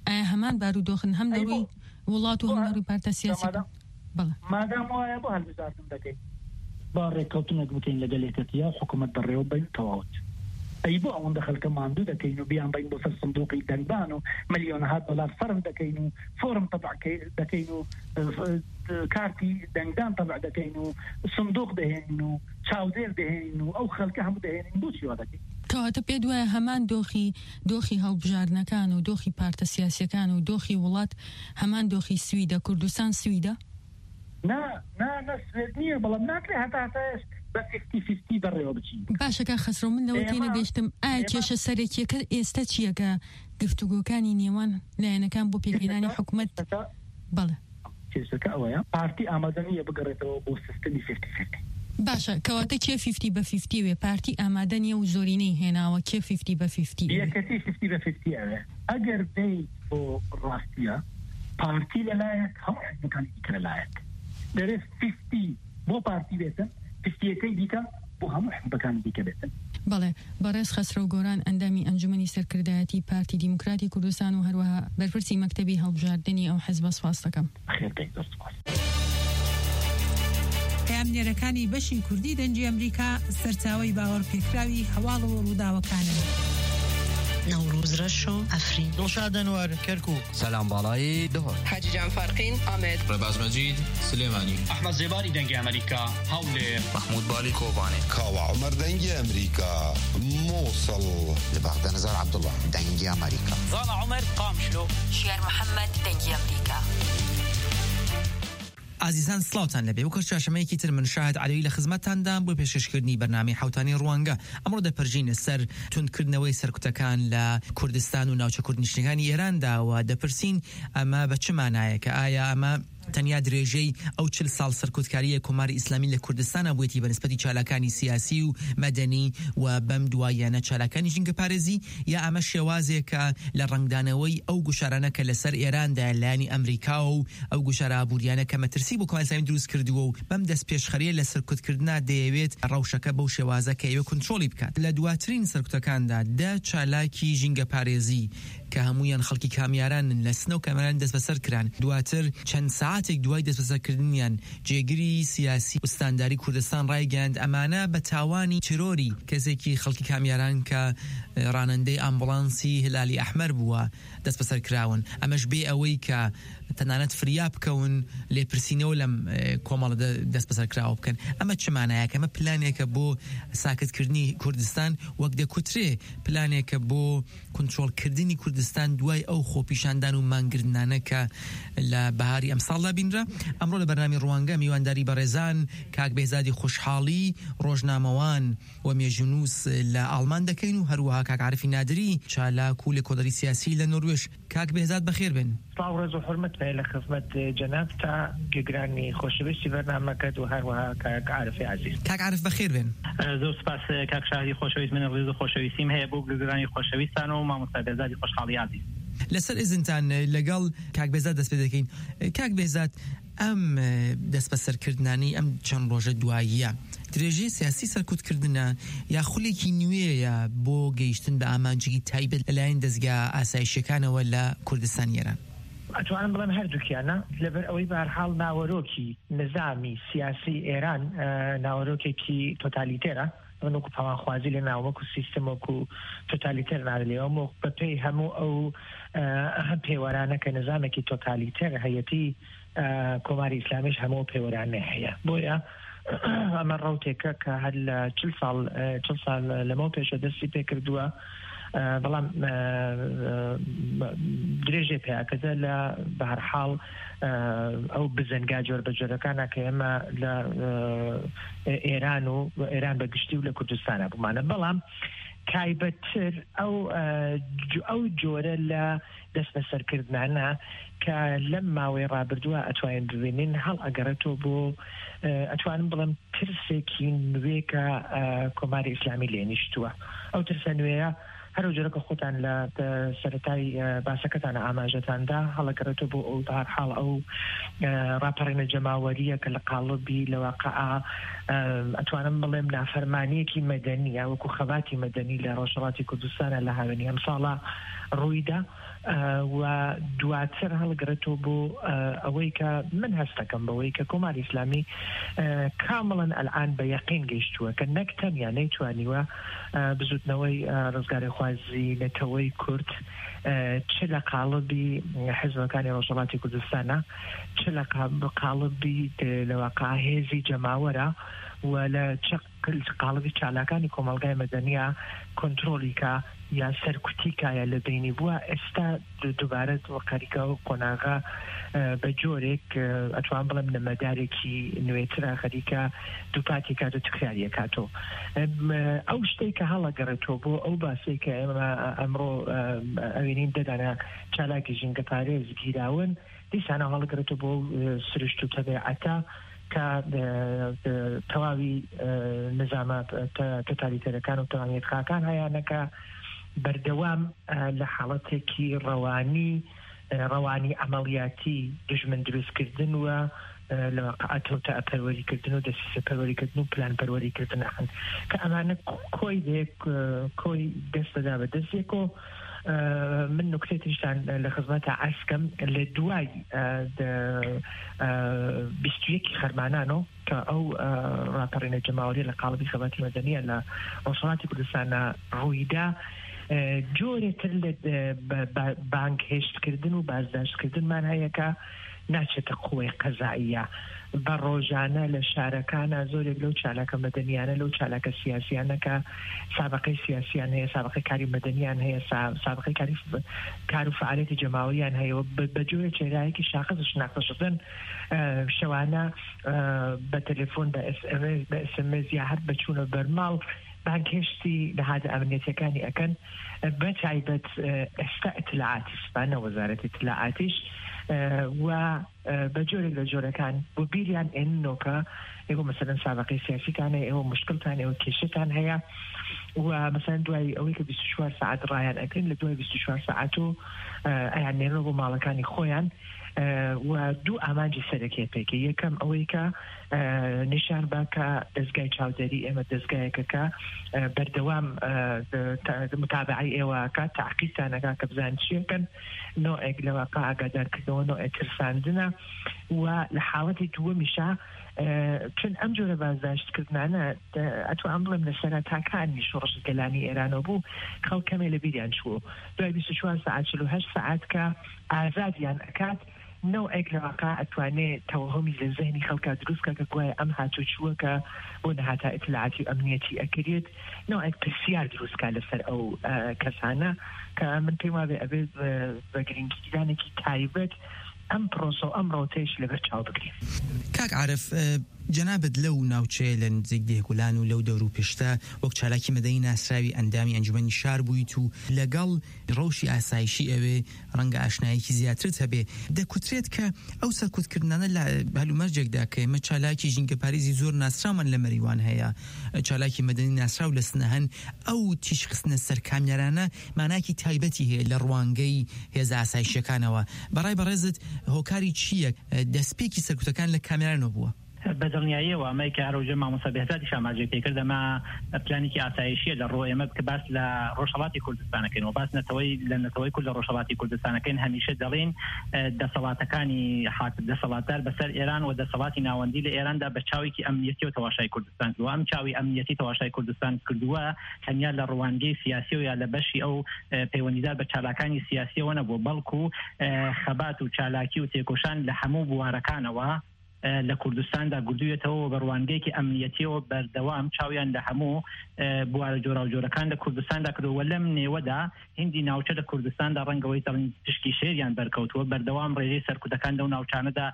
Speaker 12: هەمان بارودۆخن هەم لەڕووی وڵات و هەم لەڕووی پارتە سیاسی بەڵێ
Speaker 13: مادام وایە بۆ هەڵبژاردن دەکەین با ڕێککەوتنێک بکەین لەگەڵ یەکەتیە حکوومەت بەڕێوە بین تەواوت ئەی بۆ ئەوەندە خەڵکە ماندوو دەکەین و بیان بین بۆ سەر سندوقی دەنگدان و ملیۆنەها دۆلار فەرم دەکەین و فۆرم تەبع دەکەین و کارتی دەنگدان تەبع دەکەین و سندوق دەهێنین و چاودێر دەهێنین و ئەو خەڵکە هەموو دەهێنین بۆچی وا دەکەین
Speaker 12: کەواتە پێ دوایە هەمان دۆخی هەڵبژاردنەکان و دۆخی پارتە سیاسیەکان و دۆخی وڵات هەمان دۆخی سویدە کوردستان سویدە
Speaker 13: نا سوێد نییە بەڵام ناکرێ هەتاش بە 50-50 بەڕێوە بچین
Speaker 12: باشەکە خەسرۆ من لەوە تێنە گەیشتم ئایا کێشە سەرەکیەکە ئێستا چیەکە گفتوگۆکانی نێوان لایەنەکان بۆ پێگەیاندنی حکوومەت بەڵێ
Speaker 13: کێشەکە ئەوەیە پارتی ئامادە نییە بگەڕێتەوە بۆ سیستەمی 50-50
Speaker 12: باشە کەواتە کێ 50-50 وێ پارتی ئامادە نییە و زۆرینەی هێناوە کێ 50-50
Speaker 13: یەکەتی 50-50 ئەوێ ئەگەر دەی بۆ ڕاستیە پارتی لەلایەک هەموو حزبەکانی دیکە لەلایەک دەرێت 50 بۆ پارتی بێتن 50 دیکە بۆ هەموو حزبەکانی دیکە بێتن
Speaker 12: بەڵێ بەڕێز خەسرە و گۆران ئەندامی ئەنجومەنی سەرکردایەتی پارتی دیموکراتی کوردستان و هەروەها بەرپرسی مەکتەبی هەڵبژاردننی ئەو حزبە سواس دەکەم
Speaker 14: پامنێرەکانی بەشی کوردی دەنجی ئەمریکا سەرچاوەی باوەڕ پێکراوی هەواڵەوە ڕووداوەکانن
Speaker 15: نوروز رشو افرین
Speaker 16: دڵشاد ئەنوەر کەرکووک
Speaker 17: سەلام باڵایی دهۆر
Speaker 18: حاجی جان فارقین ئامێد
Speaker 19: ڕێباز مەجید سلێمانی
Speaker 20: ئەحمەد زێباری دەنگی ئەمریکا هەولێر
Speaker 21: محمود بالی کۆبانێ
Speaker 22: کاوە عومەر دەنگی ئەمریکا مووسڵ
Speaker 23: لە بەغدە نەزار عەبدوڵڵا دەنگی ئەمریکا
Speaker 24: زانا عومەر قامشلۆ
Speaker 25: شێر محەممەد دەنگی ئەمریکا
Speaker 26: عزیزان سلااوان لەبێ و کەشاشەمەیەکی تر من شاهد عەلەوی لە خزمەتتاندام بۆ پێشکەشکردنی بەرنامەی حوتانی ڕوانگە ئەمڕۆ دەپەرژینە سەر توندکردنەوەی سەرکوتەکان لە کوردستان و ناوچە کوردنشینەکانی ئێراندا و دەپرسین ئەمە بە چ مانایەکە ئایا ئەمە تەنیا درێژەی ئەو 40 ساڵ سەرکوتکاریە کۆماری ئیسلامی لە کوردستانە بوویەتی بەنسبەتی چالاکانی سیاسی و مەدەنی و بەم دوایانە چالاکانی ژینگە پارێزی یا ئەمە شێوازێکە لە ڕنگدانەوەی ئەو گوشارانەکە لەسەر ئێراندا لایەنی ئەمریکا و ئەو گوشارابووریانە کە مەترسی بۆ کۆماری ئیسلامی دروست کردووە و بەم دەست پێشخەریە لە سەرکوتکردنا دەیەوێت ڕەوشەکە بەو شێوازە کە ئێوە کنترۆلی بکات لە دواترین سەرکوتەکاندا دا چالاکی ژینگە پارێزی کە هەمویان خەڵکی کامیارانن لە سنە و کامێران دەست بەسەر کران دواتر چەند ساعتێک دوای دەست بەسەرکردنیان جێگیری سیاسی و ستانداری کوردستان ڕایگەاند ئەمانە بە تاوانی تیرۆری کەسێکی خەڵکی کامیاران کە ڕانندەی ئامبوڵانسی هلالی ئەحمەر بووە دەست بەسەر کراون ئەمەش بێ ئەوەی کە تەنانەت فریا بکەون لێپرسینەوە لەم کۆمەڵە دەست بەسەر کراوە بکەن ئەمە چمانایە ئەمە پلانێکە بۆ ساکتکردنی کوردستان وەک دەکوترێ پلانێکە بۆ کنترۆلکردنی کوردستان دوای ئەو خۆپیشاندان و مانگرتنانە کە لە بەهاری ئەمساڵدا بینرا ئەمڕۆ لە بەرنامی ڕوانگە میوانداری بەڕێزان کاک بێزادی خوشحاڵی ڕۆژنامەوان و مێژونووس لە ئاڵمان دەکەین و هەروەها کاک عارفی نادری چالاک و لە کۆدەری سیاسی لە نۆروێژ کاک بێزاد بەخێر بن
Speaker 27: سڵاو ڕێز و حورمەت بێ لە خزمەت جەناب تا گێگرانی خۆشەویستی بەرنامەکەت و هەروەها کاک عارفی عەزیز
Speaker 26: کاک عارف بەخێر بن
Speaker 27: زۆر سپاس کاک شاهدی خۆشەویست من ڕێز و خۆشەویستیم هەیە بۆ گێگرانی خۆشەویستان و مامۆستا بێزادی خوشحاڵی عەزیز
Speaker 26: لەسەر ئێزنتان لەگەڵ کاک بێزاد دەست پێ دەکەین کاک بێزاد ئەم دەست بەسەرکردنانی ئەم چەند ڕۆژە دواییە درێژەی سیاسی سەرکوتکردنە یا خولێکی نوێیە بۆ گەیشتن بە ئامانجێکی تایبەت لەلایەن دەستگا ئاسایشەکانەوە لە کوردستان ئێران
Speaker 27: ئەتوانم بڵێم هەردووکیانە لەبەر ئەوەی بەهەرحاڵ ناوەرۆکی نظامی سیاسی ئێران ناوەرۆکێکی تۆتالیتێرە وەکو پاوانخوازی لە ناوەکو سیستەمەکو تۆتالیتێر نادلێەوە بە پێی هەموو ئەو هەم پێوەرانە کە نظامێکی تۆتالیتێر هەیەتی کۆماری ئیسلامیش هەموو پێوەرانە هەیە بۆیە ئەمە ڕەوتێکە کە هەر لە 40 ساڵ لەمەوە پێشە دەستی پێ کردووە بەڵام درێژێ پێیاکەدە لە بەهەرحاڵ ئەو بزەنگا جۆر بە جۆرەکانە کە ئێمە لە ئێران بەگشتی و لە کوردستانە بمانە بەڵام تایبەتتر ئەو جۆرە لە دەست بەسەرکردنانە کە لەم ماوەی ڕابردووە ئەتوانین ببینین هەڵ ئەگەڕێتەوە بۆ ئەتوانم بڵێم ترسێکی نوێ کە کۆماری ئیسلامی لێنیشتووە ئەو ترسە نوێیە هەرو جۆرەکە خۆتان لە سەرەتای باسەکەتان ئاماژەتاندا هەڵەگەڕێتەوە بۆ ئەو هەر حاڵ ئەو ڕاپەڕێنە جەماوەریە کە لە قاڵبی لە واقعا ئەتوانم بڵێم نافەرمانیەکی مەدەنیە وەکو خەباتی مەدەنی لە ڕۆژهەڵاتی کوردستانە لە هاوێنی ئەم ساڵە ڕوویدا و دواتر هەڵگرێتەوە بۆ ئەوەی کە من هەستەکەم بەوەی کە کۆماری ئیسلامی کامڵەن ئەلعان بە یەقین گەیشتووە کە نەک تەنیا نەیتوانیوە بزوتنەوەی ڕزگاری خوازی نەتەوەی کورد چ لە قاڵبی حزبەکانی ڕۆژهەڵاتی کوردستانە چ لە قاڵبی لە واقع هێزی جەماوەرە و لە قاڵبی چالاکانی کۆمەلگای مەدەنیە کۆنتترۆلیکە یا سەرکوتیکایە لە بینی بووە ئێستا دووبارە وەقاریکە و قۆناغا بە جۆرێک ئەتوان بڵم نەمەدارێکی نوێترە خەریکە دووپاتی کات و تکراریە کاتۆ ئەو شتێک کە هەڵەگەڕێتەوە بۆ ئەو باسی کە ئێمە ئەمڕۆ ئەوێنین دەدانە چالاکی ژینگە پارێز گیراون دیسانە هەڵەگەڕێتەوە بۆ سرشت و تەبیعەتە کە تەواوی نظامە تۆتالیتەرەکان و تەوانێت خاکان هەیەنەکە بەردەوام لە حاڵەتێکی ڕەوانی ئەمەڵیاتی دژمن دروستکردن وە لە واقعەتەوە پەروەریکردن و دەسیسە پەروەریکردن و پلان پەروەریکردن هەن کە ئەمانە کۆی دەستەدا بە دەستێکۆ من نکتێتیشتان لە خزمەتە ئاسکەم لە دوای 21 خەرمانانەوە کە ئەو ڕاپەڕێنە جەماوەری لە قاڵبی خەباتی مەدەنیە لە ڕۆژهەڵاتی کوردستانە ڕوویدا جۆرێتر لە بانک هێشتکردن و بازداشتکردنمان هەیە کە ناچێتە قووەی قەزاییە بە ڕۆژانە لە شارەکانە زۆرێک لەو چالاکە مەدەنیانە لەو چالاکە سیاسیانەکە سابقەی سیاسیان هەیە سابقەی کاری مەدەنیان هەیە سابقەی کار و فعالیتی جەماوەریان هەیە بە جۆرە چێرایەکی شاخص شناختەشدن شەوانە بە تەلێفۆن بە SMS یا هەر بەچوونە بەرماڵ بانکێشتی لە هادە ئەمنیەتەکانی ئەکەن بە تایبەت ئێستا ئیطلاعاتی سپانە وەزارەتی ئیطلاعاتیش و بە جۆرێک لە جۆرەکان بۆ بیریان ئێننەوە ئێوە مەسەلەن سابقەی سیاسیکانە ئێوە مشکلتان ئێوە کێشتان هەیە و مەسەلەن دوای ئەوەی کە 24 ساعت ڕایان ئەکەن لە دوای 24 ساعت و ئەیان نێنەوە بۆ ماڵەکانی خۆیان و دوو ئامانجی سەرەکیە پێکە یەکەم ئەوەی کە نیشان باکە دەستگای چاودێری ئێمە دەستگایەکەکە بەردەوام متابعی ئێوەکە تعقیبتانەکە کە بزان چیەکەن نۆعێک لە واقع ئاگادارکردنەوە نۆعێک ترساندنە و لە حاڵەتی دووەمیشە چون ئەم جۆرە بازداشتکردنانە ئەتوان بڵێم لە سەرەتاکانی شۆڕش گەلانی ئێرانەوە بوو خەڵک کەمێ لە بیریان چوو دوای 24 ساعت 48 ساعت کە ئازادیان ئەکات نوعێک لە واقع ئەتوانێت تەوهەمی لە ذهنی خەڵکا دروستکە کە گوایە ئەم هاتوچووەکە بۆ نەهاتا ئیطلاعاتی و ئەمنیەتی ئەکرێت نوعێک پرسیار دروستکە لەسەر ئەو کەسانە کە من پێم وابێ ئەبێت بە گرنگیدانێکی تایبەت ئەم پرۆسە ئەم ڕۆتەیش لەبەر چاو بگرین.
Speaker 26: کاک عارف جەنابەت لەو ناوچەیە لە نزیک دێگولان و لەو دەور و پشتە وەک چالاکی مەدەنی ناسراوی ئەندامی ئەنجومەنی شار بوویت و لەگەڵ ڕەوشی ئاسایشی ئەوێ ڕەنگە ئاشنایەکی زیاترت هەبێ دەکوترێت کە ئەو سەرکوتکردنانە لە هەلومەرجێکدا کە ئێمە چالاکی ژینگە پارێزی زۆر ناسرامان لە مەریوان هەیە چالاکی مەدەنی ناسراو لە سنەهەن ئەو تیشخستنە سەر کامێرانە ماناکی تایبەتی هەیە لە ڕوانگەی هێز ئاسایشیەکانەوە بەڕای بەڕێزت هۆکاری چییە دەستپێکی سەرکوتەکان لە کامێرانەوە بووە؟
Speaker 1: بەدڵنیاییەوە ئەمەی کە هەروژە مامۆستا بێهزادی شاماجێ پێکرد ئەمە پلانێکی ئاسایشیە لە ڕۆ ئێمە کە باس لە ڕۆژهەڵاتی کوردستانەکەین و باس لە نەتەوەی کورد لە ڕۆژهەڵاتی کوردستانەکەین هەمیشە دەڵێن دەسەڵاتەکانی دەسەڵاتدار بەسەر ئێران و دەسەڵاتی ناوەندی لە ئێراندا بە چاوێکی ئەمنیەتی و تەواشای کوردستان کردووە ئەم چاوی ئەمنیەتی تەواشای کوردستان کردووە هەنیا لە ڕوانگەی سیاسی و یا لە بەشی ئەو پەیوەندیدار بە چالاکانی سیاسیەوە نەبوو بەڵکو خەبات و چالاکی و تێکۆشان لە هەموو بوارەکانەوە لە کوردستاندا گردوویەتەوە بەڕوانگەیەکی ئەمنیەتیەوە بەردەوام چاویان لە هەموو بوارە جۆرا و جۆرەکان لە کوردستاندا کردووە لەم نێوەدا هندی ناوچە لە کوردستاندا ڕەنگەوەی دەڵێن تشکی شێریان بەرکەوتووە بەردەوام ڕێژەی سەرکوتەکان لەو ناوچانەدا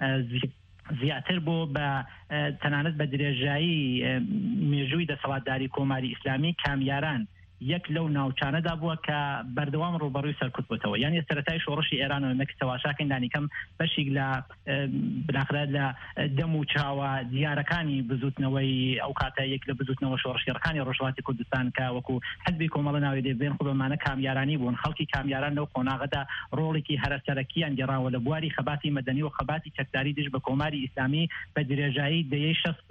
Speaker 1: زیاتر بۆ بە تەنانەت بە درێژایی مێژووی دەسەڵاتداری کۆماری ئیسلامی کامیاران یەک لەو ناوچانەدا بووە کە بەردەوام ڕوبەڕووی سەرکوت بووتەوە یعنی سەرەتای شۆڕشی ئێرانەوە نەکەواشاکەندانی کەم بەشێک لە بناخرا لە دەم و چاوە دیارەکانی بزوتنەوەی ئەو کاتە یەک لە بزوتنەوە شۆڕشیەکانی ڕۆژهەڵاتی کوردستان کە وەکو حزبی کۆمەڵە ناوی دەبێن خۆ بەمانە کامیارانی بوون خەڵکی کامیاران لەو قۆناغەدا ڕۆڵێکی هەرەسەرەکیان گێڕاوە لە بواری خەباتی مەدەنی و خەباتی چەکداری دژ بە کۆماری ئیسلامی بە درێژایی دەیەی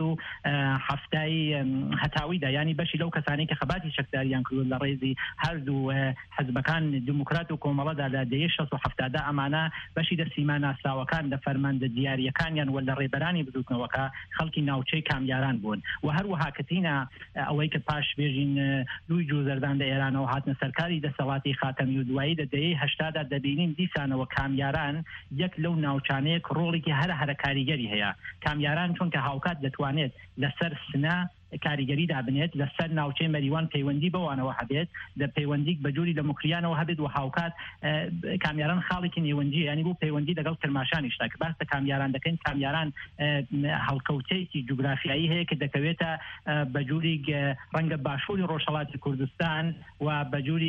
Speaker 1: 67 هەتاویدا ینی بەشی لەو کەسانی کە خەباتی چەکداریان کردو لە ڕێزی هەردوو حزبەکان دموکرات و کۆمەڵەدا لە دەیەی 67دا ئەمانە بەشی دەسیما ناسراوەکان لە فەرماندە دیاریەکانیان و لە ڕێبەرانی بزوتنەوەکە خەڵکی ناوچەی کامیاران بوون و هەروەها کەتینە ئەوەی کە پاش بێژین لوی جوزەردان لە ئێرانەوە هاتنە سەرکاری دەسەڵاتی خاتەمی و دوایی لە دەیەی 80دا دەبینین دیسانەوە کامیاران یەک لەو ناوچانەیە ڕۆڵێکی هەرە کاریگەری هەیە کامیاران چونکە هاوکات دەتوانێت لەسەر سنە کاریگەری دابنێت لەسەر ناوچەی مەریوان پەیوەندی بەوانەوە هەبێت لە پەیوەندی بەجووری لە مکریانەوە هەبێت و هاوکات کامیاران خاڵێکی نێوەندی ینی بۆ پەیوەندی لەگەڵ کرماشانیشتا کە باسە کامیاران دەکەین کامیاران هەڵکەوتەیەکی جوگرافیایی هەیە کە دەکەوێتە بەجووری ڕەنگە باشووری ڕۆژهەڵاتی کوردستان و بەجووری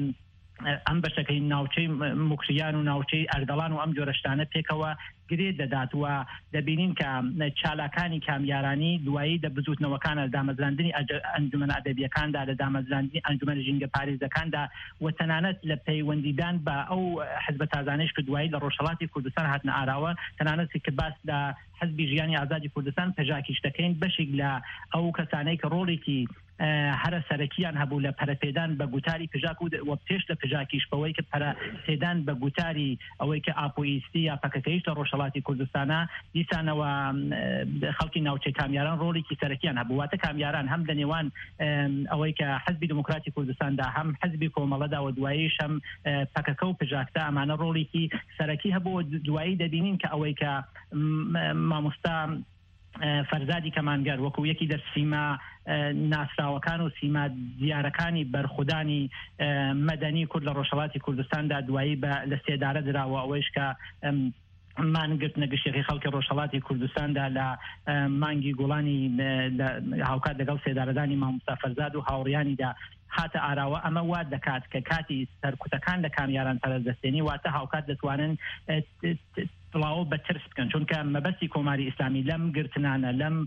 Speaker 1: ئەم بەشەکەی ناوچەی مکریان و ناوچەی ئەردەڵان و ئەم جۆرەشتانە پێکەوە گرێ دەدات و دەبینین کە چالاکانی کامیارانی دوایی دە بزوتنەوەکانە دامەزراندنی ئەنجومەن ئەدەبیەکاندا لە دامەزراندنی ئەنجومەن ژینگە پارێزەکاندا و تەنانەت لە پەیوەندیدان بە ئەو حزبە تازانەیش کە دوایی لە ڕۆژهەڵاتی کوردستان هاتنە ئاراوە تەنانەت کە باس لە حزبی ژیانی ئازادی کوردستان پەژاکیش دەکەین بەشێک لە ئەو کەسانەی کە ڕۆڵێکی هەرە سەرەکیان هەبوو لە پەرەپێدان بە گوتاری پژاک و پێش لە پژاکیش بەوەی کە پەرەپێدان بە گوتاری ئەوەی کە ئاپۆیستی یا پەکەکەیش لە ڕۆژهەڵاتی کوردستانە دیسانەوە خەڵکی ناوچەی کامیاران ڕۆڵێکی سەرەکیان هەبوو واتە کامیاران هەم لە نێوان ئەوەی کە حزبی دموکراتی کوردستاندا هەم حزبی کۆمەڵەدا و دواییش هەم پەکەکە و پژاکتا ئەمانە ڕۆڵێکی سەرەکی هەبوو دوایی دەبینین کە ئەوەی کە مامۆستا فەرزادی کەمانگەر وەکو یەکی دەرسیما ناسراوەکان و سیما دیارەکانی بەرخودانی مەدەنی کورد لە ڕۆژهەڵاتی کوردستاندا دوایی لە سێدارە دراوە ئەوەیش کە مانگرت نەگەشتێکی خەڵکی ڕۆژهەڵاتی کوردستاندا لە مانگی گوڵانی هاوکات لەگەڵ سێدارەدانی مامۆستا فەرزاد و هاوڕیانیدا هاتە ئاراوە ئەمە وا دەکات کە کاتی سەرکوتەکان لە کامیاران پەرەردەستێنی واتە هاوکات دەتوانن بڵاو بە ترس بکەن چونکە مەبەستی کۆماری ئیسلامی لەم گرتنانە لەم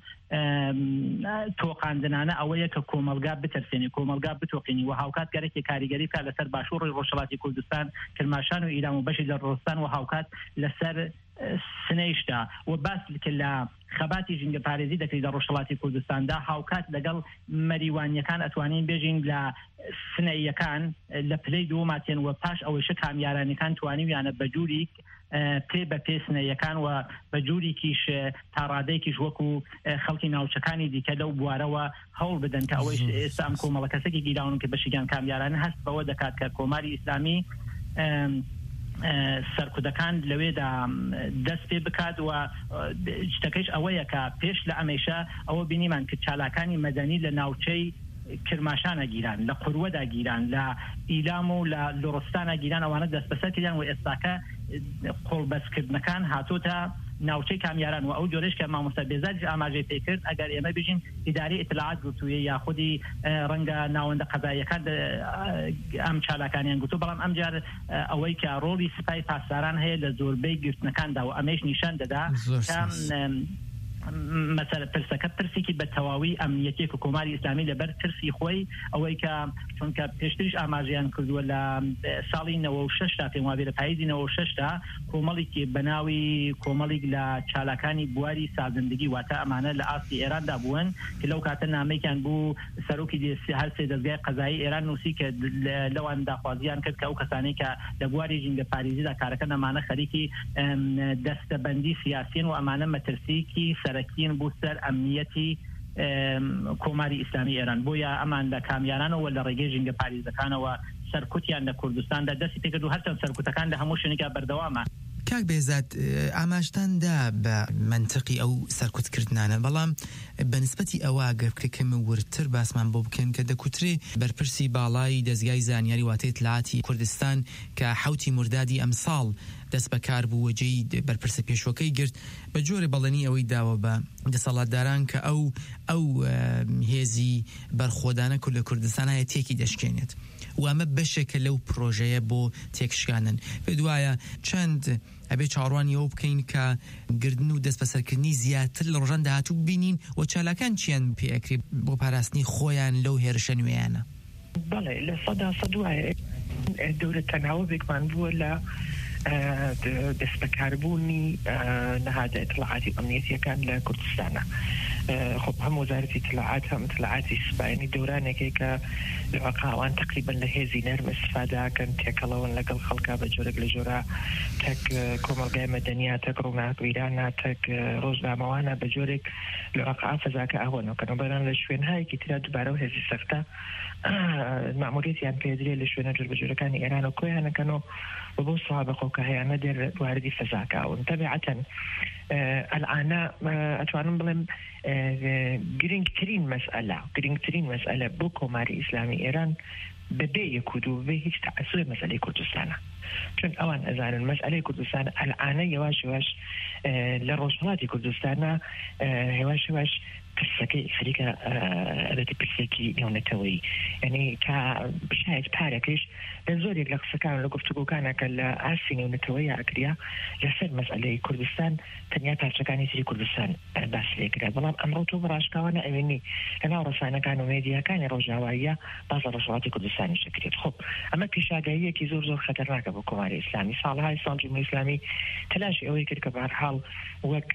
Speaker 1: تۆقاندنانە ئەوەیە کە کۆمەلگا بترسێنی کۆمەلگا بتۆقینی و هاوکات گەرەکی کاریگەری کا لەسەر باشووڕی ڕۆژهەڵاتی کوردستان کرماشان و ئیران و بەشی لە ڕۆستان و هاوکات لەسەر سنەیشتا و باس کە لە خەباتی ژینگە پارێزی دەکەیت لە ڕۆژهەڵاتی کوردستاندا هاوکات لەگەڵ مەریوانیەکان ئەتوانین بێژین لە سنەیەکان لە پلەی دووەماتێن و پاش ئەوەشە کامیارانەکان توانیویانە بەجووری پێ بە پێسنەیەکان و بە جووریکیش تاڕادەیەکیش وەکو خەڵکی ناوچەکانی دیکە لەو بوارەوە هەوڵ بدەن کە ئەوەی ئێستا ئەم کۆمەڵە کەسێکی گیراون کە بەشیان کامیارانە هەست بەوە دەکات کە کۆماری ئیسلامی سەرکوتەکان لەوێدا دەست پێ بکات و شتەکەیش ئەوەیە کە پێش لە ئەمەیشە ئەوە بینیمان کە چالاکانی مەدەنی لە ناوچەی کرماشانە گیران لە قوروەدا گیران لە ئیلام و لە لۆڕستانە گیران ئەوانە دەست بەسەر کردیان و ئێستاکە قۆڵبەستکردنەکان هاتۆتە ناوچەی کامیاران و ئەو جۆرەش کە مامۆستا بێزاد ئاماژەی پێ کرد ئەگەر ئێمە بژین ئیداری ئیطلاعات گوتوویە یاخودی ڕەنگە ناوەندە قەزاییەکان ئەم چالاکانیان گوتو بەڵام ئەمجار ئەوەی کە ڕۆڵی سپای پاسداران هەیە لە زۆربەی گرتنەکاندا و ئەمەش نیشان دەدا مەسەلە پرسەکە پرسێکی بە تەواوی ئەمنیەتی و کۆماری ئیسلامی لەبەر ترسی خۆی ئەوەی کە چونکە پێشتریش ئاماژیان کردووە لە ساڵی 96 تا پێم وابێ لە پاییزی 96 تا کۆمەڵێکی بەناوی کۆمەڵێک لە چالاکانی بواری سازندگی واتە ئەمانە لە ئاستی ئێراندا بوون کە لەو کاتە نامەیەکیان بوو سەرۆکی هەر سێ دەستگای قەزایی ئێران نووسی کە لەوان داخوازیان کرد کە ئەو کەسانەی کە لە بواری ژینگە پارێزیدا کارەکەن ئەمانە خەریکی دەستەبەندی سیاسین و ئەمانە مەترسیکی سەرەکیین بوو سەر ئەمنیەتی کۆماری ئیسلامی ئێران بۆیە ئەمان لە کامیارانەوە لە ڕێگەی ژینگە پارێزەکانەوە سەرکوتیان لە کوردستاندا دەستی پێکرد و هەرچەند سەرکوتەکان لە هەموو شوێنێکا بەردەوامە.
Speaker 26: کاک بێزاد ئاماژتاندا بە منطقی ئەو سەرکوتکردنانە بەڵام بەنسبەتی ئەوە گەرکەکەم ورتر باسمان بۆ بکەن کە دەکوترێ بەرپرسی باڵای دەستگای زانیاری واتای ئیطلاعاتی کوردستان کە حوتی مردادی ئەمساڵ دەست بەکار بوو وەجێی بەرپرسە پێشوەکەی گرت بە جۆرە بەڵێنی ئەوەی داوە بە دەسەڵاتداران کە ئەو هێزی بەرخۆدانە کورد لە کوردستان هەیە تێکی دەشکێنێت و ئەمە بەشێکە لەو پرۆژەیە بۆ تێکشکاندن. پێ دوایە چەند ئەبێ چاڕوانی ئەو بکەین کە گردن و دەست بەسەرکردنی زیاتر لە ڕۆژان داهاتوو بینین و چالاکان چیان پێکری بۆ پاراستنی خۆیان لەو هێرشە نوێیانە؟
Speaker 27: بەڵێ لە سەدا سەدوایە دەورە تەناوبێکمان بووە لە دەستبەکاربوونی نەهادە ئیطلاعاتی ئەمنیەتیەکان لە کوردستانە. خب هەموو وەزارەتی اطلاعات هەم اطلاعاتی سوپایانی دەورانێکی کە لەواقعوان تقریبا لە هێزی نەرم استفادەکەن تێکەڵەوەن لەگەڵ خەڵکا بە جۆرێک لە جۆرە تەک کۆمەلگای مەدەنیە تەک ڕووناکویرانە تەک ڕۆژنامەوانە بە جۆرێک لەواقع فەزاکە ئاوەنەوەکەن بەران لە شوێنهایەکی ترا دووبارە و هێزی سەختە ماموریەتیان پێدرێ لە شوێنە جۆر بەجۆرەکانی ئێران و کۆیانەکەنەوە بۆ سوابەخۆکە هەیەمە دێر واردی فەزاکەون تەبیعەتەن ئەلعانە ئەتوانم بڵێم گرنگترین مەسئلە بۆ کۆماری ئیسلامی ئێران بەبێ یەک و دوو بێ هیچ تەعەسوبێ مەسئلەی کوردستانە، چون ئەوان ئەزانن مەسئلەی کوردستانە ئەلعانە یەواش لە ڕۆژهەڵاتی کوردستانە هێواش پرسەکەی خەریکە ئەبێتی پرسێکی نێونەتەوەی، یعنی تا بشایەت پارەکەش لە زۆرێک لە قسەکان لە گفتوگۆکانە کە لە ئاسی نێونەتەوەی ئەکریا لەسەر مەسئلەی کوردستان تەنیا پارچەکانی تری کوردستان باس لێکرا، بەڵام ئەمڕۆ تۆ بەڕاشکاوانە ئەوێنی لەناو ڕەسانەکان و مێدیاکانی ڕۆژاواییە باز لە ڕۆژهەڵاتی کوردستانی شکرێت. خب ئەمە پیشاگاییەکی زۆر خەتەرناکە بۆ کۆماری ئیسلامی. ساڵهای ساڵ جمهوری ئیسلامی تەلاشی ئەوەی کرد کە بەهەرحاڵ وەک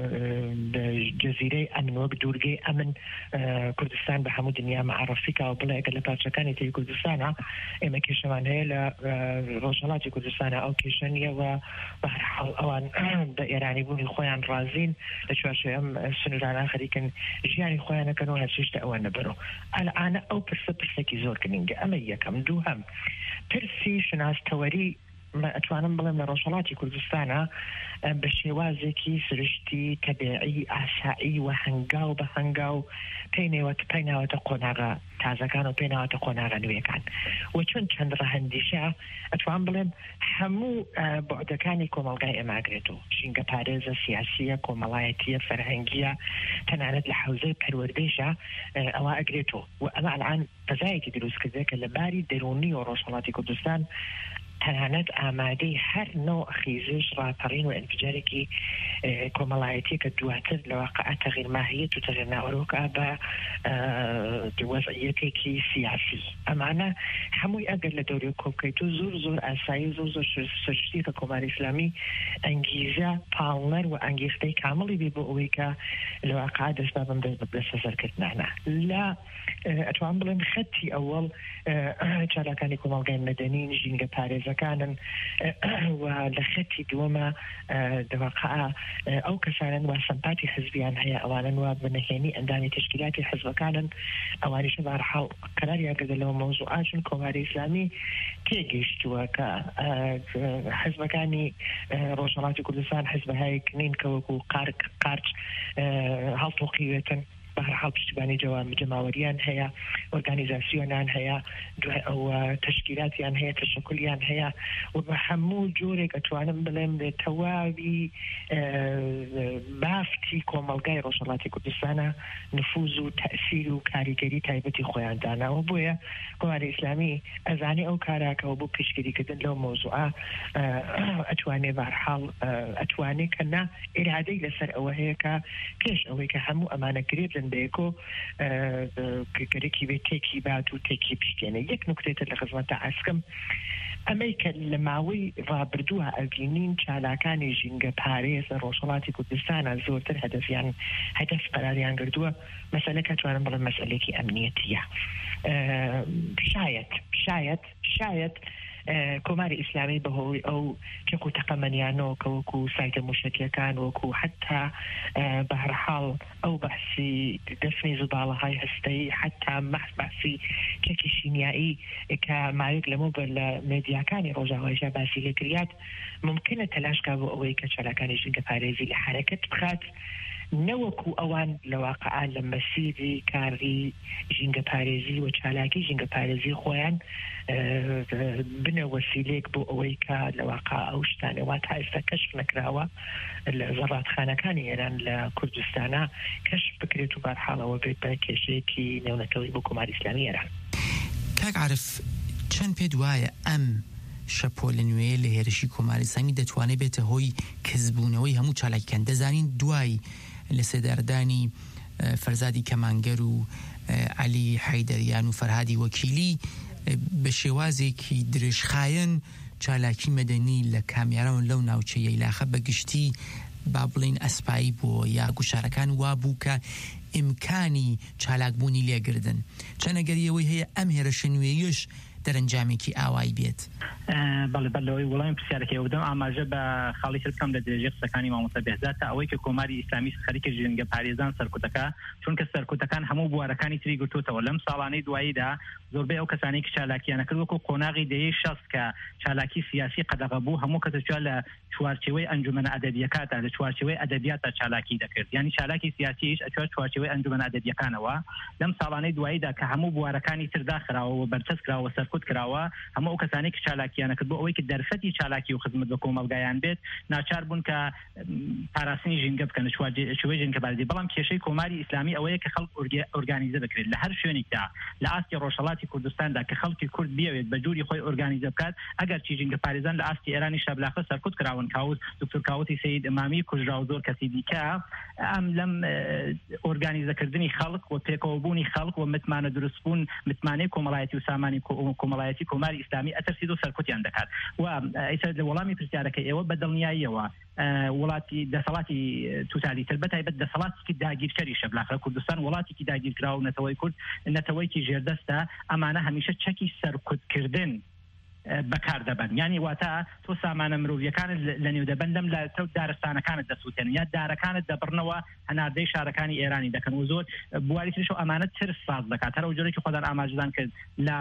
Speaker 27: جەزیرەی ئەمن وەک دوورگەی ئەمن کوردستان بە هەموو دنیا معرفیکا و بڵێ ئەگەر لە پارچەکانی تری کوردستانە ئێمە کێشەمان هەیە لە ڕۆژهەڵاتی کوردستانە ئەو کێشە نیە و بەهەرحاڵ ئەوان بە ئێرانی بوونی خۆیان ڕازین لە چوارچێ ئەم سنوورانە خەریکن ژیانی خۆیانەکەنەوە هەرچێشتە ئەوان نەبەرەوە. ئەلعانە ئەو پرسێکی زۆر گرنگە. ئەمە یەکەم. دووهەم پرسی شناستەوەری ئەتوانم بڵێم لە ڕۆژهەڵاتی کوردستانە بە شێوازێکی سرشتی تەبیعی ئاسایی و هەنگاو بە هەنگاو پێیناوەتە قۆناغا تازەکان و پێیناوەتە قۆناغا نوێیەکان و چون چەند ڕەهەندیشە ئەتوان بڵێم هەموو بۆعدەکانی کۆمەلگای ئێماگرێتەوە، ژینگە پارێزە سیاسیە، کۆمەڵایەتیە، فەرهەنگیە، تەنانەت لە حوزەی پەروەردەیشە ئەوە ئەگرێتەوە و ئەمە ئەلعان فەزایەکی دروستکردێت کە لە باری دەرونی و ڕۆژهەڵاتی کوردستان تەنانەت ئامادەی هەر نوع خیزش ڕاپەڕین و ئەنفجارێکی کۆمەڵایەتی کە دواتر لە واقع تەغییر ماهیەت و تەغییر ناوەڕۆکە بە وەزعیەتێکی سیاسی. ئەمانە هەمووی ئەگەر لە دەوری کۆبکەیت و زۆر ئاسایی زۆر سەرشتی کە کۆماری ئیسلامی ئەنگیزە پاڵنەر و ئەنگیختەی کامڵی بێ بۆ ئەوەی کە لە واقع دەستا بم دەست بە سەرکردنانە. لە ئەتوان بڵێن خەتی ئەوەڵ چالاکانی کۆمەڵگای مەدەنی ژینگە پارێزەکانن و لە خەتی دووەمە دەواقع ئەو کەسانن وا سەمپاتی حزبیان هەیە ئەوانن وا بنهێنی ئەندامی تشکیلاتی حزبەکانن ئەوانیشە بەهەرحاڵ قەراریان کردە لەوە مەوزوعات چون کۆماری ئیسلامی تێگەیشتووە کە حزبەکانی ڕۆژهەڵاتی کوردستان حزبەهایەک نین کە وەکو قارچ هەڵتۆقیوێتن بەهەرحاڵ پشتیبانی جەماوەریان هەیە، ئۆرگانیزاسیۆنان هەیە، ئەو تشکیلاتیان هەیە، تەشەکولیان هەیە و بە هەموو جۆرێک ئەتوانم بڵێم تەواوی بافتی کۆمەلگای ڕۆژهەڵاتی کوردستانە نفوذ و تەئسیر و کاریگەری تایبەتی خۆیان داناوە. بۆیە کۆماری ئیسلامی ئەزانێ ئەو کاراکەەوە بۆ پێشگیریکردن لەو مۆزوعە ئەتوانێ بەهەرحاڵ ئەتوانێ کە نا ئێرادەی لەسەر ئەوە هەیە کە پێش ئەوەی کە هەموو ئەمانە گرێت بەیەکۆ گەرەکی بێ تێکی بات و تێکی پشتێنە. یەک نوکتێتە لە خزمەتە ئاسکم ئەمەی کە لە ماوەی ڕابردووە ئەبینین چالاکانی ژینگە پارێز لە ڕۆژهەڵاتی کوردستانە زۆرتر هەدەف قەراریان کردووە مەسەلە کە توانم بڵێم مەسئلەیەکی ئەمنیەتیە. شاید کۆماری ئیسلامی بەهۆی ئەو کێک و تەقەمەنیانەوە کە وەکو سایتە موشکیەکان وەکو حتا بەهەرحاڵ ئەو بەحسی دەستنی زوباڵەهای هەستەی حتا بەحسی کێکی شیمیایی کە ماوەیەک لەمەوە بەر لە مێدیاکانی ڕۆژاواییە باسی لێکریات ممکنە تەلاشکا بۆ ئەوەی کە چالاکانی ژینگە پارێزی لە حرەکەت بخات نەوەکو ئەوان لە واقعا لە مەسیری کاری ژینگە پارێزی و چالاکی ژینگە پارێزی خۆیان بنە وەسیلەیەک بۆ ئەوەی کە لە واقع ئەو شتانەوە تا ئێستا کەشف نەکراوە لە زەڕاتخانەکانی ئێران لە کوردستانە کەشف بکرێت و بەرحاڵەوە بێت بە کێشەیەکی نێونەتەوەی بۆ کۆماری ئیسلامی ئێران.
Speaker 26: کاک عارف چەند پێت وایە ئەم شەپۆ لە نوێ لە هێرشی کۆماری ئیسلامی دەتوانێت بێتە هۆی کەسبوونەوەی هەموو چالاکیان؟ دەزانین دوای لە سێداردانی فەرزادی کەمانگەر و عەلی حەیدەریان و فەرهادی وەکیلی بە شێوازێکی درێژخایەن چالاکی مەدەنی لە کامیارەوە لەو ناوچەیە یلاخە بەگشتی با بڵین ئەسپایی بۆ یا گوشارەکان وا بوو کە ئیمکانی چالاکبوونی لێگردن. چەنەگەریەوەی هەیە ئەم هێرشە نوێیش دەرەنجامێکی ئاوایی بێت؟
Speaker 1: بەڵێ بەلەوەی وەڵامی پرسیارەکەی ئەودەم ئاماژە بە خاڵی بکەم لە درێژەی قسەکانی مامۆستا بێزات تا ئەوەی کە کۆماری ئیسلامی خەریکە ژینگە پارێزان سەرکوتەکە، چونکە سەرکوتەکان هەموو بوارەکانی تری گرتوتەوە. لەم ساڵانەی دواییدا زۆربەی ئەو کەسانی کە چالاکیانە کرد وەکو قۆناغی دەیەی شەست کە چالاکی سیاسی قەدەغە بوو، هەموو کەسێکە لە چوارچێوەی ئەنجومەنە ئەدەبیەکاندا لە چوارچێوەی ئەدەبیاتە چالاکی دەکرد، یعنی چالاکی سیاسیش ئەچوار چوارچێوەی ئەنجومەنە ئەدەبیەکانەوە. لەم ساڵانەی دواییدا کە هەموو بوارەکانی تر داخراوە و بەرچەس کراوە سەرکوت کراوە، هەموو ئەو کەسانی کە چالاکیانە کرد بۆ ئەوەی کە دەرفەتی چالاکی و خزمەت بە کۆمەلگایان بێت ناچار بوون کە پاراستنی ژینگە بکەن شوێ ژینگە پارێزی. بەڵام کێشەی کۆماری ئیسلامی ئەوەیە کە خەڵک ئۆرگانیزە بکرێت لە هەر شوێنێکدا لە ئاستی ڕۆژهەڵاتی کوردستاندا کە خەڵکی کورد بیاوێت بە جووری خۆی ئۆرگانیزە بکات. ئەگەر چی ژینگە پارێزان لە ئاستی ئێرانی شەبلاخە سەرکوت کراون، کاوز دکتۆر کاوتی سەید ئیمامی کوژرا و زۆر کەسی دیکە، ئەم لەم ئۆرگانیزەکردنی خەڵک و پێکەوەبوونی خەڵک و متمانە دروستبوون متمانەی کۆمەڵایەتی و سامانی کۆمەڵایەتی کۆماری ئیسلامی ئەتەرسید و سەرکوتیان دەکات. و ئیسا لە وەڵامی پرسیارەکەی ئێوە بەدڵنیاییەوە وڵاتی دەسەڵاتی توتالیتر بەتایبەت دەسەڵاتێکی داگیرکەری شەبلاخە کوردستان وڵاتێکی داگیرکراو و نەتەوەی کورد نەتەوەیکی ژێردەستە، ئەمانە هەمیشە چەکی سەرکوتکردن بەکار دەبن. یعنی واتە تۆ سامانە مرۆڤیەکانت لە نێو دەبن لەم لە تەو دارستانەکانت دەسووتێن یا دارەکانت دەبڕنەوە هەناردەی شارەکانی ئێرانی دەکەن و زۆر بواری ترش و ئەمانە ترس ساز دەکات. هەر ئەو جۆرەی خۆدان ئاماژەدان کرد لە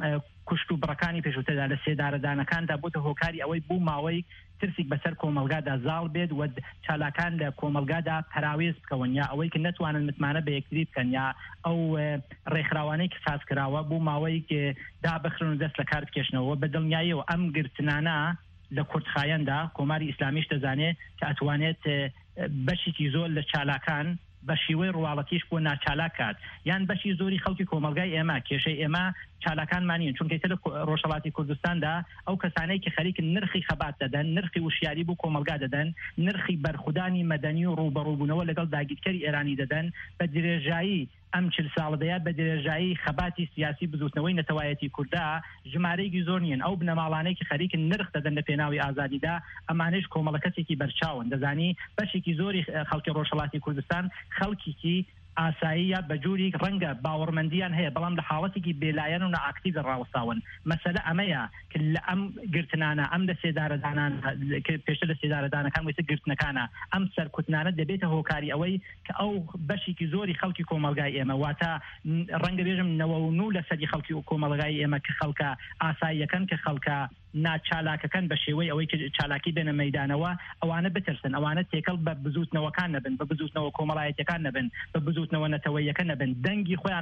Speaker 1: کوشت و بڕەکانی پێشووتردا لە سێدارەدانەکاندا بووتە هۆکاری ئەوەی بوو ماوەی ترسێک بەسەر کۆمەلگادا زاڵ بێت و چالاکان لە کۆمەلگادا پەراوێز بکەون یا ئەوەی کە نەتوانن متمانە بە یەکتری بکەن یا ئەو ڕێکخراوانەی کە ساز کراوە بوو ماوەی کە دابخرن و دەست لە کار بکێشنەوە. بەدڵنیاییەوە ئەم گرتنانە لە کوردخایەندا کۆماری ئیسلامیش دەزانێت کە ئەتوانێت بەشێکی زۆر لە چالاکان بە شیوەی ڕواڵەتیش بۆ ناچالاکات، یان بەشی زۆری خەڵکی کۆمەلگای ئێمە کێشەی ئێمە چالاکانمانین، چونکە تر ڕۆژهەڵاتی کوردستاندا ئەو کەسانەی کە خەریک نرخی خەبات دەدەن، نرخی وشیاری بۆ کۆمەلگا دەدەن، نرخی بەرخودانی مەدەنی و ڕوبەڕووبوونەوە لەگەڵ داگیرکەری ئێرانی دەدەن، بە درێژایی ئەم 40 ساڵدەیە بە درێژایی خەباتی سیاسی بزوتنەوەی نەتەوایەتی کووردا ژمارەیەکی زۆر نیەن. ئەو بنەماڵانەی کە خەریکن نرخ دەدەن لە پێناوی ئازادیدا ئەمانش کۆمەڵەکەسێکی بەرچاون. دەزانی بەشێکی زۆری خەڵکی ڕۆژهەڵاتی کوردستان خەڵکیکی ئاسایی یا بەجووری ڕەنگە باوەڕمەندیان هەیە بەڵام لە حاڵەتێکی بێلایەن و نەئاکتیڤ ڕاوەستاون. مەسەلە ئەمەیە کە لە ئەم گرتنانە ئەم لە سێدارەدانان پێشتر لە سێدارەدانەکان وێتە گرتنەکانە ئەم سەرکوتنانە دەبێتە هۆکاری ئەوەی کە ئەو بەشێکی زۆری خەڵکی کۆمەلگای ئێمە واتە ڕەنگە بێژم 99 لە سەدی خەڵکی کۆمەلگای ئێمە کە خەڵکە ئاساییەکەن کە خەڵکە ناچالاکەکەن بە شێوەی ئەوەی چالاکی بێنە مەیدانەوە ئەوانە بترسن، ئەوانە تێکەڵ بە بزوتنەوەکان نەبن، بە بزوتنەوە کۆمەڵایەتەکان نەبن، بە بزوتنەوە نەتەوەیەکە نەبن، دەنگی خۆیان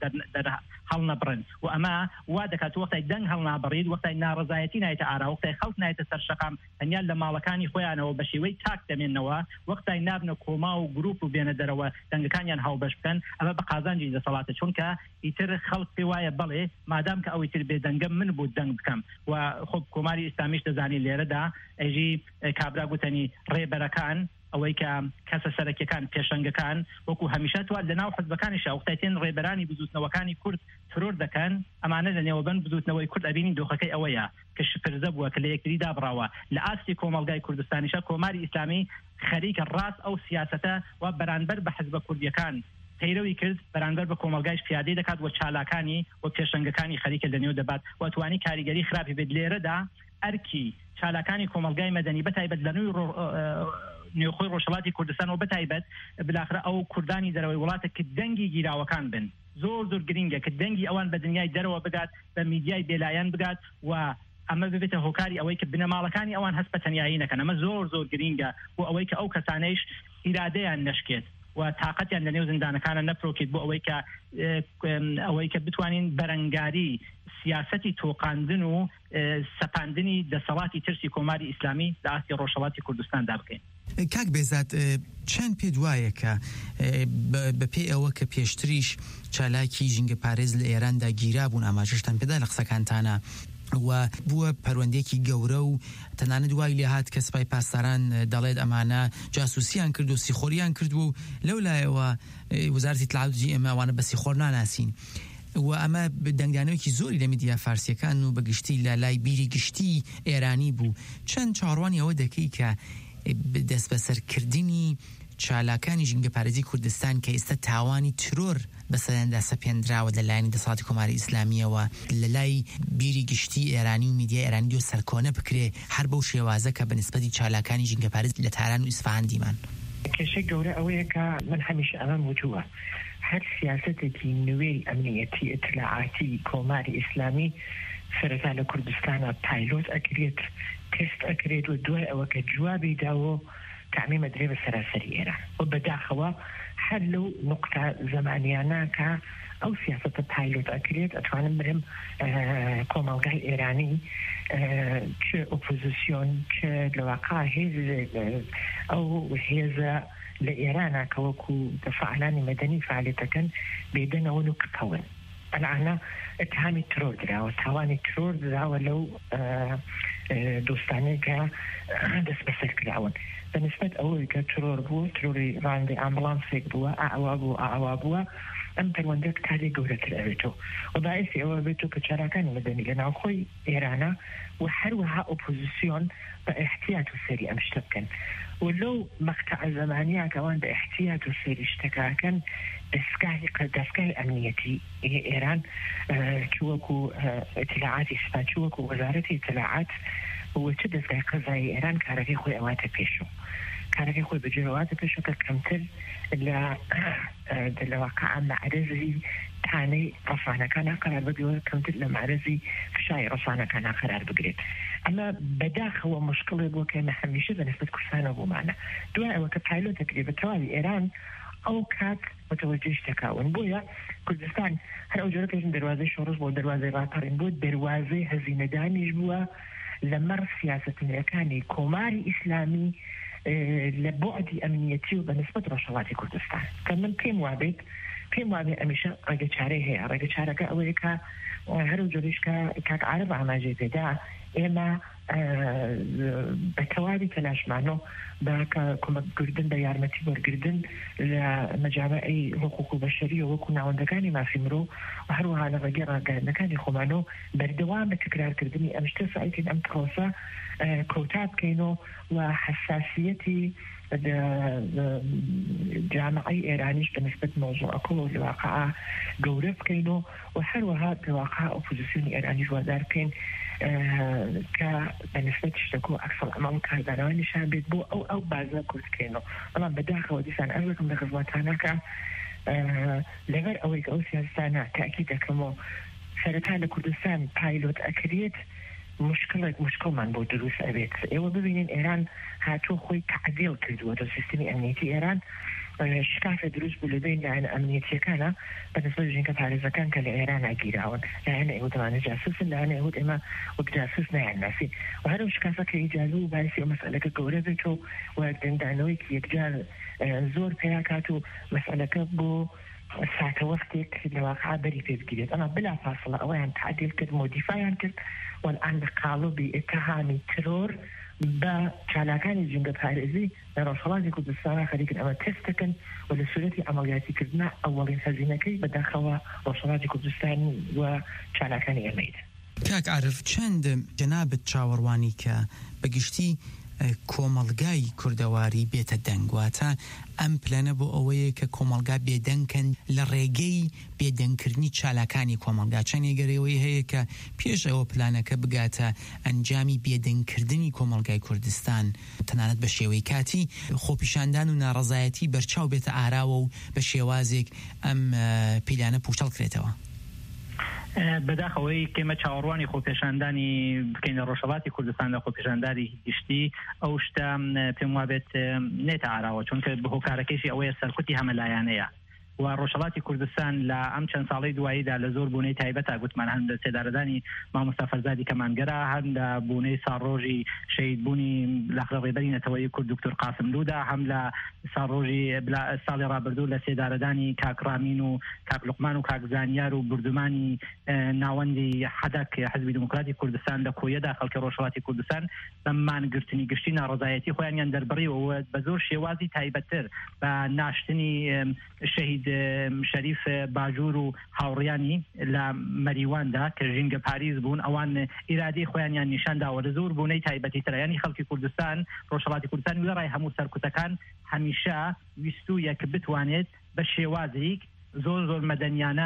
Speaker 1: هەڵ نەبڕن. و ئەمە وا دەکات وەختای دەنگ هەڵ نابڕید، وەختای ناڕزایەتی نایتە ئارا، وەختای خەڵک نایتە سەر شەقام تەنیا لە ماڵەکانی خۆیانەوە بە شێوەی تاک دەمێننەوە، وەختای نابنە کۆما و گروپ و بێنە دەرەوە دەنگەکانیان هەڵبەش بکەن، ئەمە بە قازانجی دەسەڵاتە، چونکە ئیتر خەڵک پێ وایە بەڵێ مادام کە ئەوەی تر بێ دەنگەم من بوو دەنگ بکەم. و خۆ کۆماری ئیسلامیش دەزانی لێرەدا ئەژی کابرا گوتنی ڕێبەرەکان ئەوەی کە کەسە سەرەکیەکان پێشەنگەکان وەکو هەمیشە توان لە ناو حزبەکانیش وەختایتێن ڕێبەرانی بزوتنەوەکانی کورد ترۆر دەکەن، ئەمانە لە نێوەبەن بزوتنەوەی کورد ئەبینی دۆخەکەی ئەوەیە کە شپرزە بووە کە لە یەکتری دابڕاوە. لە ئاستی کۆمەلگای کوردستانیشە کۆماری ئیسلامی خەریکە ڕاست ئەو سیاسەتە و بەرانبەر بە حزبە کوردیەکان پەیرەوی کرد، بەرامبەر بە کۆمەلگایش پیادەی دەکات و چالاکانی و پێشەنگەکانی خەریکە لەنێو دەبات و توانی کاریگەری خراپی بێت. لێرەدا ئەرکی چالاکانی کۆمەلگای مەدەنی بەتایبەت لە نێوخۆی ڕۆژهەڵاتی کوردستان و بەتایبەت بلاخرە ئەو کوردانی دەرەوەی وڵاتە کە دەنگی گیراوەکان بن زۆر گرنگە کە دەنگی ئەوان بە دنیای دەرەوە بگات، بە میدیای بێلایەن بگات و ئەمە ببێتە هۆکاری ئەوەی کە بنەماڵەکانی ئەوان هەست بە تەنیایی نەکەن. ئەمە زۆر زۆر گرینگە بۆ ئەوەی کە ئەو کەسانەیش ئیرادەیان نەشکێت و تااقەتیان لە نێو زیندانەکانە نەپرۆکێت بۆ ئەوەی کە بتوانین بەرەنگاری سیاسەتی تۆقاندن و سەپاندنی دەسەڵاتی ترسی کۆماری ئیسلامی لە ئاستی ڕۆژهەڵاتی کوردستاندا بکەین.
Speaker 26: کاک بێزات چەند پێ وایە کە بەپێی ئەوە کە پێشتریش چالاکی ژینگە پارێز لە ئێراندا گیرا بوون ئاماژەشتان پێدا لە قسەکانتانە و بووە پەروەندێکی گەورە و تەنانەت دوای لێ هات کە سپای پاسداران دەڵێت ئەمانە جاسوسیان کرد و سیخۆریان کردبوو و لەولایەوە وەزارەتی اطلاعاتی ئێمە ئەوانە بە سیخۆر ناناسین و ئەمە دەنگدانەوەیکی زۆری لە میدیا فارسیەکان و بەگشتی لە لای بیری گشتی ئێرانی بوو. چەند چاڕوانی ئەوە دەکەی کە دەست بەسەرکردنی چالاکانی ژینگە پارێزی کوردستان کە ئێستا تاوانی ترۆر بەسەرەندا سەپێنراوە لەلایەنی دەسەڵاتی کۆماری ئیسلامیەوە لە لای بیری گشتی ئێرانی و میدیای ئێرانی دۆ سەرکۆنە بکرێ هەر بەو شێوازە کە بەنسبەتی چالاکانی ژینگە پارێز لە تاران و ئیسفاهان دیمان.
Speaker 27: کێشەی گەورە ئەوەیە کە من هەمیشە ئەمەم وتووە هەر سیاسەتێکی نوێی ئەمنیەتی ئیطلاعاتی کۆماری ئیسلامی سەرەتا لە کوردستانە پایلۆت ئەکرێت تست ئەکرێت و دوای ئەوە کە جوابی داوە تعمیمە درێ بە سەراسەری ئێران و بەداخەوە هەر لەو نقطە زەمانیانە کە ئەو سیاسەتە پایلۆت ئەکرێت ئەتوانم برم کۆمەڵگای ئێرانی چه ئۆپۆزیسیۆن چه لەواقع ئەو هێزە لە ئێرانە کە وەکو دەفاعلانی مەدەنی فعالیتەکەن بێدەنەوە و کەون ئەلعانە اتهامی ترۆر دراوە تاوانی ترۆر دراوە لەو دۆستانەی کە دەست بەسەر کراون بەنسبەت ئەوەی کە ترۆر بوو ترۆری ڕاندی ئامبڵانسێک بووە ئاوا بووە ئەم پەروەندە کاری گەورەتر ئەوێتەوە و باعثی ئەوە بێتەوە کە چارەکانی مەدەنی لە ناوخۆی ئێرانە و هەروەها ئۆپۆزیسیۆن بە احتیاط و سەری ئەم شتە بکەن و لەو مەقتەع زەمانیە کەوان بە احتیاط و سەری شتەکەکەن دەستگای ئەمنیەتی ئێران چ وەکو ئیطلاعاتی سپا چ وەکو وەزارەتی ئیطلاعات و چه دەستگای قەزایی ئێران کارەکەی خۆی ئەواتە پێشەوە کارەکەی خۆی بەجێڕەواتە پێشەوە کە کەمتر لە واقع معرضی تانەی ڕەسانەکانە قەرار بگرێت کەمتر لە معرضی فشای ڕەسانەکانە قەرار بگرێت. ئەمە بەداخەوە مشکڵێ بۆ کە هەمیشە بەنسبەت کوردستانە بوومانە دوای ئەوە کە پایلۆت دەکرێت بە تەواوی ئێران ئەو کات متوجه شتەکاون بۆیە کوردستان هەر ئەو جۆرەکەژن دەواازەی شۆڕش بۆ دەواازەی ڕاپەڕین بۆ دەواازەی هەزینەدانیش بووە لەمەڕ سیاسەتنەکانی کۆماری ئیسلامی لە بۆعدی ئەمنیەتی و بەنسبەت ڕۆژهەڵاتی کوردستان کە من پێم وابێت ئەمیشە ڕێگەچارەی هەیە ڕێگەچارەکە ئەوەیە کە هەرو جۆریشکە کاک عارف ئاماژەی پێدا ئێمە بە تەواوی تەلاشمانۆ بە کۆمەکگردن بە یارمەتی وەرگردن لە مەجامعی حقوق و بەشەری و وەکو ناوەندەکانی مافی مرۆ و هەروەها لە ڕێگەی ڕاگەاندنەکانی خۆمانۆ بەردەوام بە تکرارکردنی ئەم شتە سعیتین ئەم پرۆسە کەوتا بکەینەوە و حساسیەتی جامعی ئێرانیش بەنسبەت مۆزوعەکە و لەواقع گەورە بکەینەوە و هەروەها لەواقع ئۆپۆزیسیۆنی ئێرانیش وادار بکەین کە بەنسبەت شتەکە و عەکسەڵ ئەمەڵ کاردانەوەیشان بێت بۆ ئەو بازە کورتکەینەوە بەڵام بەداخەوە دیسان ئەرزەکەم لە خزمەتانەکە لەبەر ئەوەی کە ئەو سیاستانە تاکید دەکەمەوە سەرەتا لە کوردستان پایلۆت ئەکرێت مشکلمان بۆ دروست ئەبێت ئێوە ببینین ئێران هاتوو خۆی تعدیل کردووە دە سیستمی ئەمنیەتی ئێران شکافە دروست بوو لەبین لایەنە ئەمنیەتیەکانە بەنسبەت ژینگە پارێزەکان کە لە ئێران ئاگیراون لایەنە ئێوە دەوانە جاسوسن لایەنە ئێوە ئێمە وەک جاسوس نایانناسی و هەرو شکافە کە ئیجازە و باعثی ئەو مەسئلەکە گەورە بێتەوە و دەنگدانەوەیکی یەکجار زۆر پێیا کات و مەسئلەکە بۆ ساتە وەختێک لەواقع بەری پێ بگیرێت ئەمە بلا فاصلە ئەوەیان تعدیل کرد مۆدیفایان کرد والآن بقالوبی اتهامی ترور بە چالاکانی جنگە پارێزی لە ڕۆژهەڵاتی کوردستانە خەریکن ئەمە تست دەکەن و لە سوورەتی ئەمەڵیاتیکردنا ئەوەڵین هەزینەکەی بەداخەوە ڕۆژهەڵاتی کوردستان و چالاکانی ئەمەیت.
Speaker 26: کاک عارف چەند جەنابەت چاوەڕوانی کە بەگشتی کۆمەڵگای کوردەواری بێتە دەنگواتە ئەم پلانە بۆ ئەوەیە کە کۆمەڵگا بێدەنگکەن لە ڕێگەی بێدەنگکردنی چالاکانی کۆمەڵگا چەندێگەرەوەی هەیە کە پێش ئەوە پلانەکە بگاتە ئەنجامی بێدەنگکردنی کۆمەڵگای کوردستان تەنانەت بە شێوەی کاتی خۆپیشاندان و ناڕەزایەتی بەرچاو بێتە ئاراوە و بە شێوازێک ئەم پلانە پوشتەڵ کرێتەوە.
Speaker 1: بەداخەوەی کێمە چاوەڕوانی خۆپێشاندانی بکەین لە ڕۆژهەڵاتی کوردستان لە خۆپێشانداری گشتی ئەو شتە پێم وابێت نێتە ئاراوە چونکە هۆکارەکەیشی ئەوەیە سەرکوتی هەمەلایەنەیە و ڕۆژهەڵاتی کوردستان لە ئەم چەند ساڵەی دواییدا لە زۆر بوونەی تایبەتە گوتمان هەم لە سێدارەدانی مامۆستا فەرزادی کەمانگەرە هەم لە بوونەی ساڕۆژی شەهیدبوونی لەخرە ڕێبەری نەتەوەیی کورد دکتۆر قاسم لوودا هەم لە ساڕۆژی ساڵی ڕابردوو لە سێدارەدانی کاک ڕامین و کاک لوقمان و کاک زانیار و بردومانی ناوەندی حەدەک حزبی دموکراتی کوردستان لە کۆیەدا خەڵکی ڕۆژهەڵاتی کوردستان بەمانگرتنی گشتی ناڕزایەتی خۆیانیان دەربڕیەوە بە زۆر شێوازی تایبەتتر بە ناشتنی شەهید شەریف باجوور و هاوڕیانی لە مەریواندا کە ژینگە پاریز بوون ئەوان ئیرادەی خۆیانیان نیشانداوە لە زۆر بوونەی تایبەتی ترایانی خەڵکی کوردستان ڕۆژهەڵاتی کوردستان وێڕای هەموو سەرکوتەکان هەمیشە ویستوویە کە بتوانێت بە شێوازێک زۆر مەدەنیانە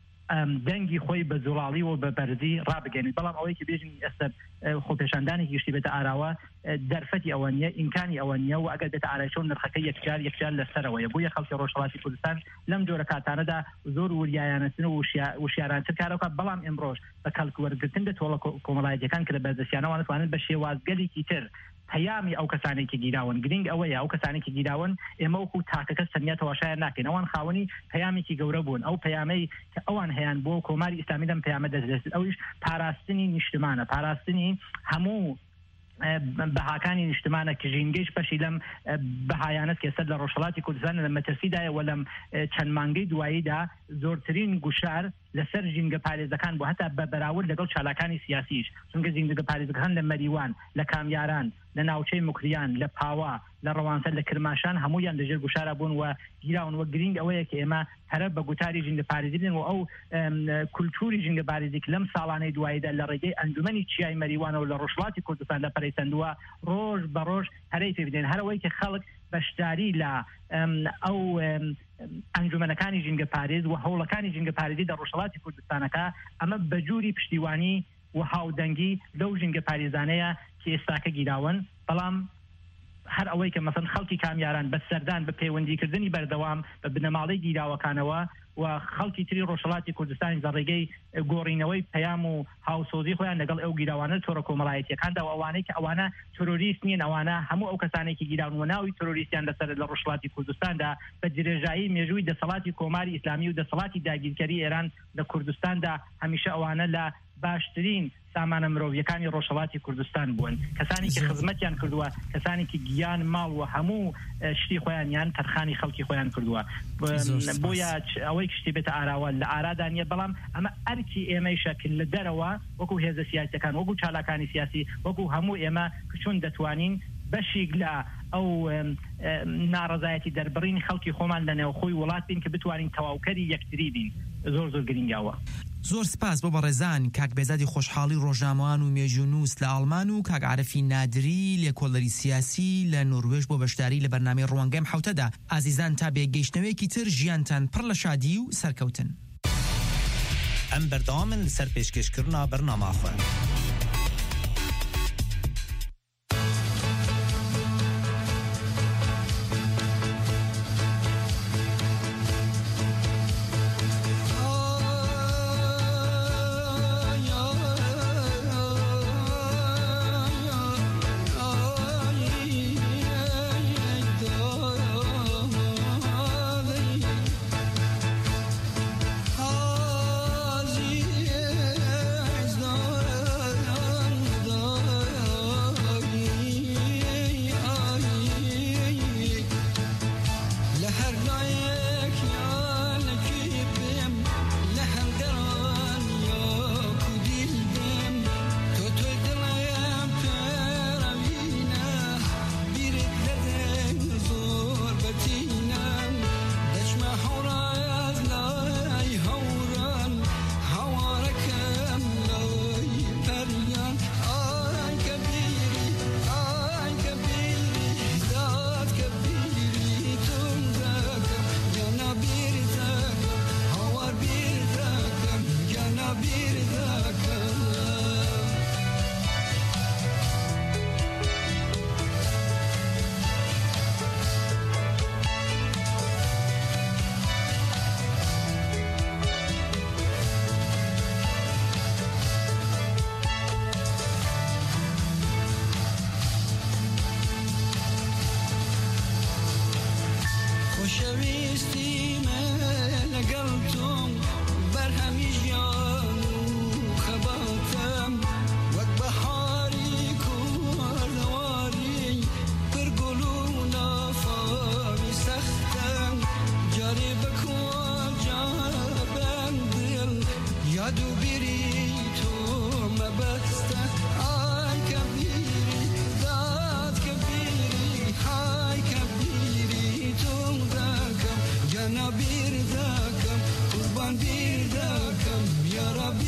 Speaker 1: دەنگی خۆی بە زوڵاڵی و بە بەرزی ڕابگەنێت بەڵام ئەوەی کە بێژین ئێستا خۆپێشاندانی گشتی بێتە ئاراوە دەرفەتی ئەوە نیە ئیمکانی ئەوە نیە و ئەگەر بێتە ئارایشە و نرخەکە یەکجار لەسەرەوەیە بۆیە خەڵکی ڕۆژهەڵاتی کوردستان لەم جۆرە کاتانەدا زۆر وریایانەتن و وشیارانتر کارەکە بەڵام ئێمڕۆژ بە کەڵکوەرگرتن دەتۆڵە کۆمەڵایەتەکان کە لە بەردەستیانەوە دەتوانن بە شێوازگەلێکی تر پەیامی ئەو کەسانێکی گیراون گرنگ ئەوەیە ئەو کەسانێکی گیراون ئێمە وەکو تاکەکە سەنیا تەواشایان ناکەین ئەوان خاوەنی پەیامێکی گەورە بوون ئەو پەیامەی کە ئەوان هەیان بۆ کۆماری ئیسلامی لەم پەیامە دەست ئەویش پاراستنی نیشتمانە پاراستنی هەموو بەهاکانی نیشتمانە کە ژینگەیش بەشی لەم بەهایانەت کێسەر لە ڕۆژهەڵاتی کوردستان لە مەترسیدایە و لەم چەند مانگەی دواییدا زۆرترین گوشار لەسەر ژینگە پارێزەکان بۆ هەتا بە بەراورد لەگەڵ چالاکانی سیاسیش چونکە ژینگە پارێزەکان لە مەریوان لە کامیاران لە ناوچەی مکریان لە پاوا لە ڕەوانسەر لە کرماشان هەمویان لەژێر گوشارە بوون و گیراون وە گرنگ ئەوەیە کە ئێمە هەرە بە گوتاری ژینگە پارێزی بن و ئەو کولتوری ژینگە پارێزی لەم ساڵانەی دواییدا لە ڕێگەی ئەنجومەنی چیای مەریوانەوە لە ڕۆژهەڵاتی کوردستان لە پەرەیسەندووە ڕۆژ بە ڕۆژ هەرەی پێ بدەین هەرەوەی کە خەڵک بەشداری لە ئەو ئەنجومەنەکانی ژینگە پارێز و هەوڵەکانی ژینگە پارێزی لە ڕۆژهەڵاتی کوردستانەکە ئەمە بەجووری پشتیوانی و هاودەنگی لەو ژینگە پارێزانەیە کە ئێستاکە گیراون بەڵام هەر ئەوەی کە مەسەن خەڵکی کامیاران بە سەردان بە پەیوەندیکردنی بەردەوام بە بنەماڵەی گیراوەکانەوە و خەڵکی تری ڕۆژهەڵاتی کوردستانی لە ڕێگەی گۆڕینەوەی پەیام و هاوسۆزی خۆیان لەگەڵ ئەو گیراوانە تۆڕە کۆمەڵایەتیەکاندا و ئەوانەی کە ئەوانە تۆرۆریست نین ئەوانە هەموو ئەو کەسانێکی گیراون و ناوی تۆرۆریستیان لەسەر لە ڕۆژهەڵاتی کوردستاندا بە درێژایی مێژووی دەسەڵاتی کۆماری ئیسلامی و دەسەڵاتی داگیرکەری ئێران لە کوردستاندا هەمیشە ئەوانە لە باشترین سامانە مرۆڤیەکانی ڕۆژهەڵاتی کوردستان بوون کەسانی کە خزمەتیان کردووە کەسانی کە گیان ماڵ و هەموو شتی خۆیانیان تەرخانی خەڵکی خۆیان کردووە بۆیە ئەوەی کشتی بێتە ئاراوە لە ئارادانیە بەڵام ئەمە ئەرکی ئێمەی شەکل لە دەرەوە وەکو هێزە سیاسیەکان وەکو چالاکانی سیاسی وەکو هەموو ئێمە کچون دەتوانین بەشێک لە ئەو ناڕزایەتی دەربڕینی خەڵکی خۆمان لە نێوخۆی وڵات بین کە بتوانین تەواوکەری یەکتری بین زۆر گرنگاوە.
Speaker 26: زۆر سپاس بۆ بەڕێزان کاک بێزادی خۆشحاڵی ڕۆژنامەوان و مێژوونووس لە ئاڵمان و کاک عارفی نادری لێکۆڵەری سیاسی لە نۆروێژ بۆ بەشداری لە بەرنامەی ڕوانگەم حوتەدا. ئازیزان تا بێگەیشتنەوەیەکی تر ژیانتان پڕ لە شادی و سەرکەوتن.
Speaker 4: ئەم بەردەوامن لەسەر پێشکەشکردنا بەرنامەخۆن.
Speaker 5: گلتون بر همیجان خباتم وک بحاری کوردواری پر گلونا فامی سختم جاری بکن جابم دل یادو بیری تو مبسته آی کبیری داد کبیری های کبیری تو دکم جانا بیر دکم قربان بیر دکم یا ربی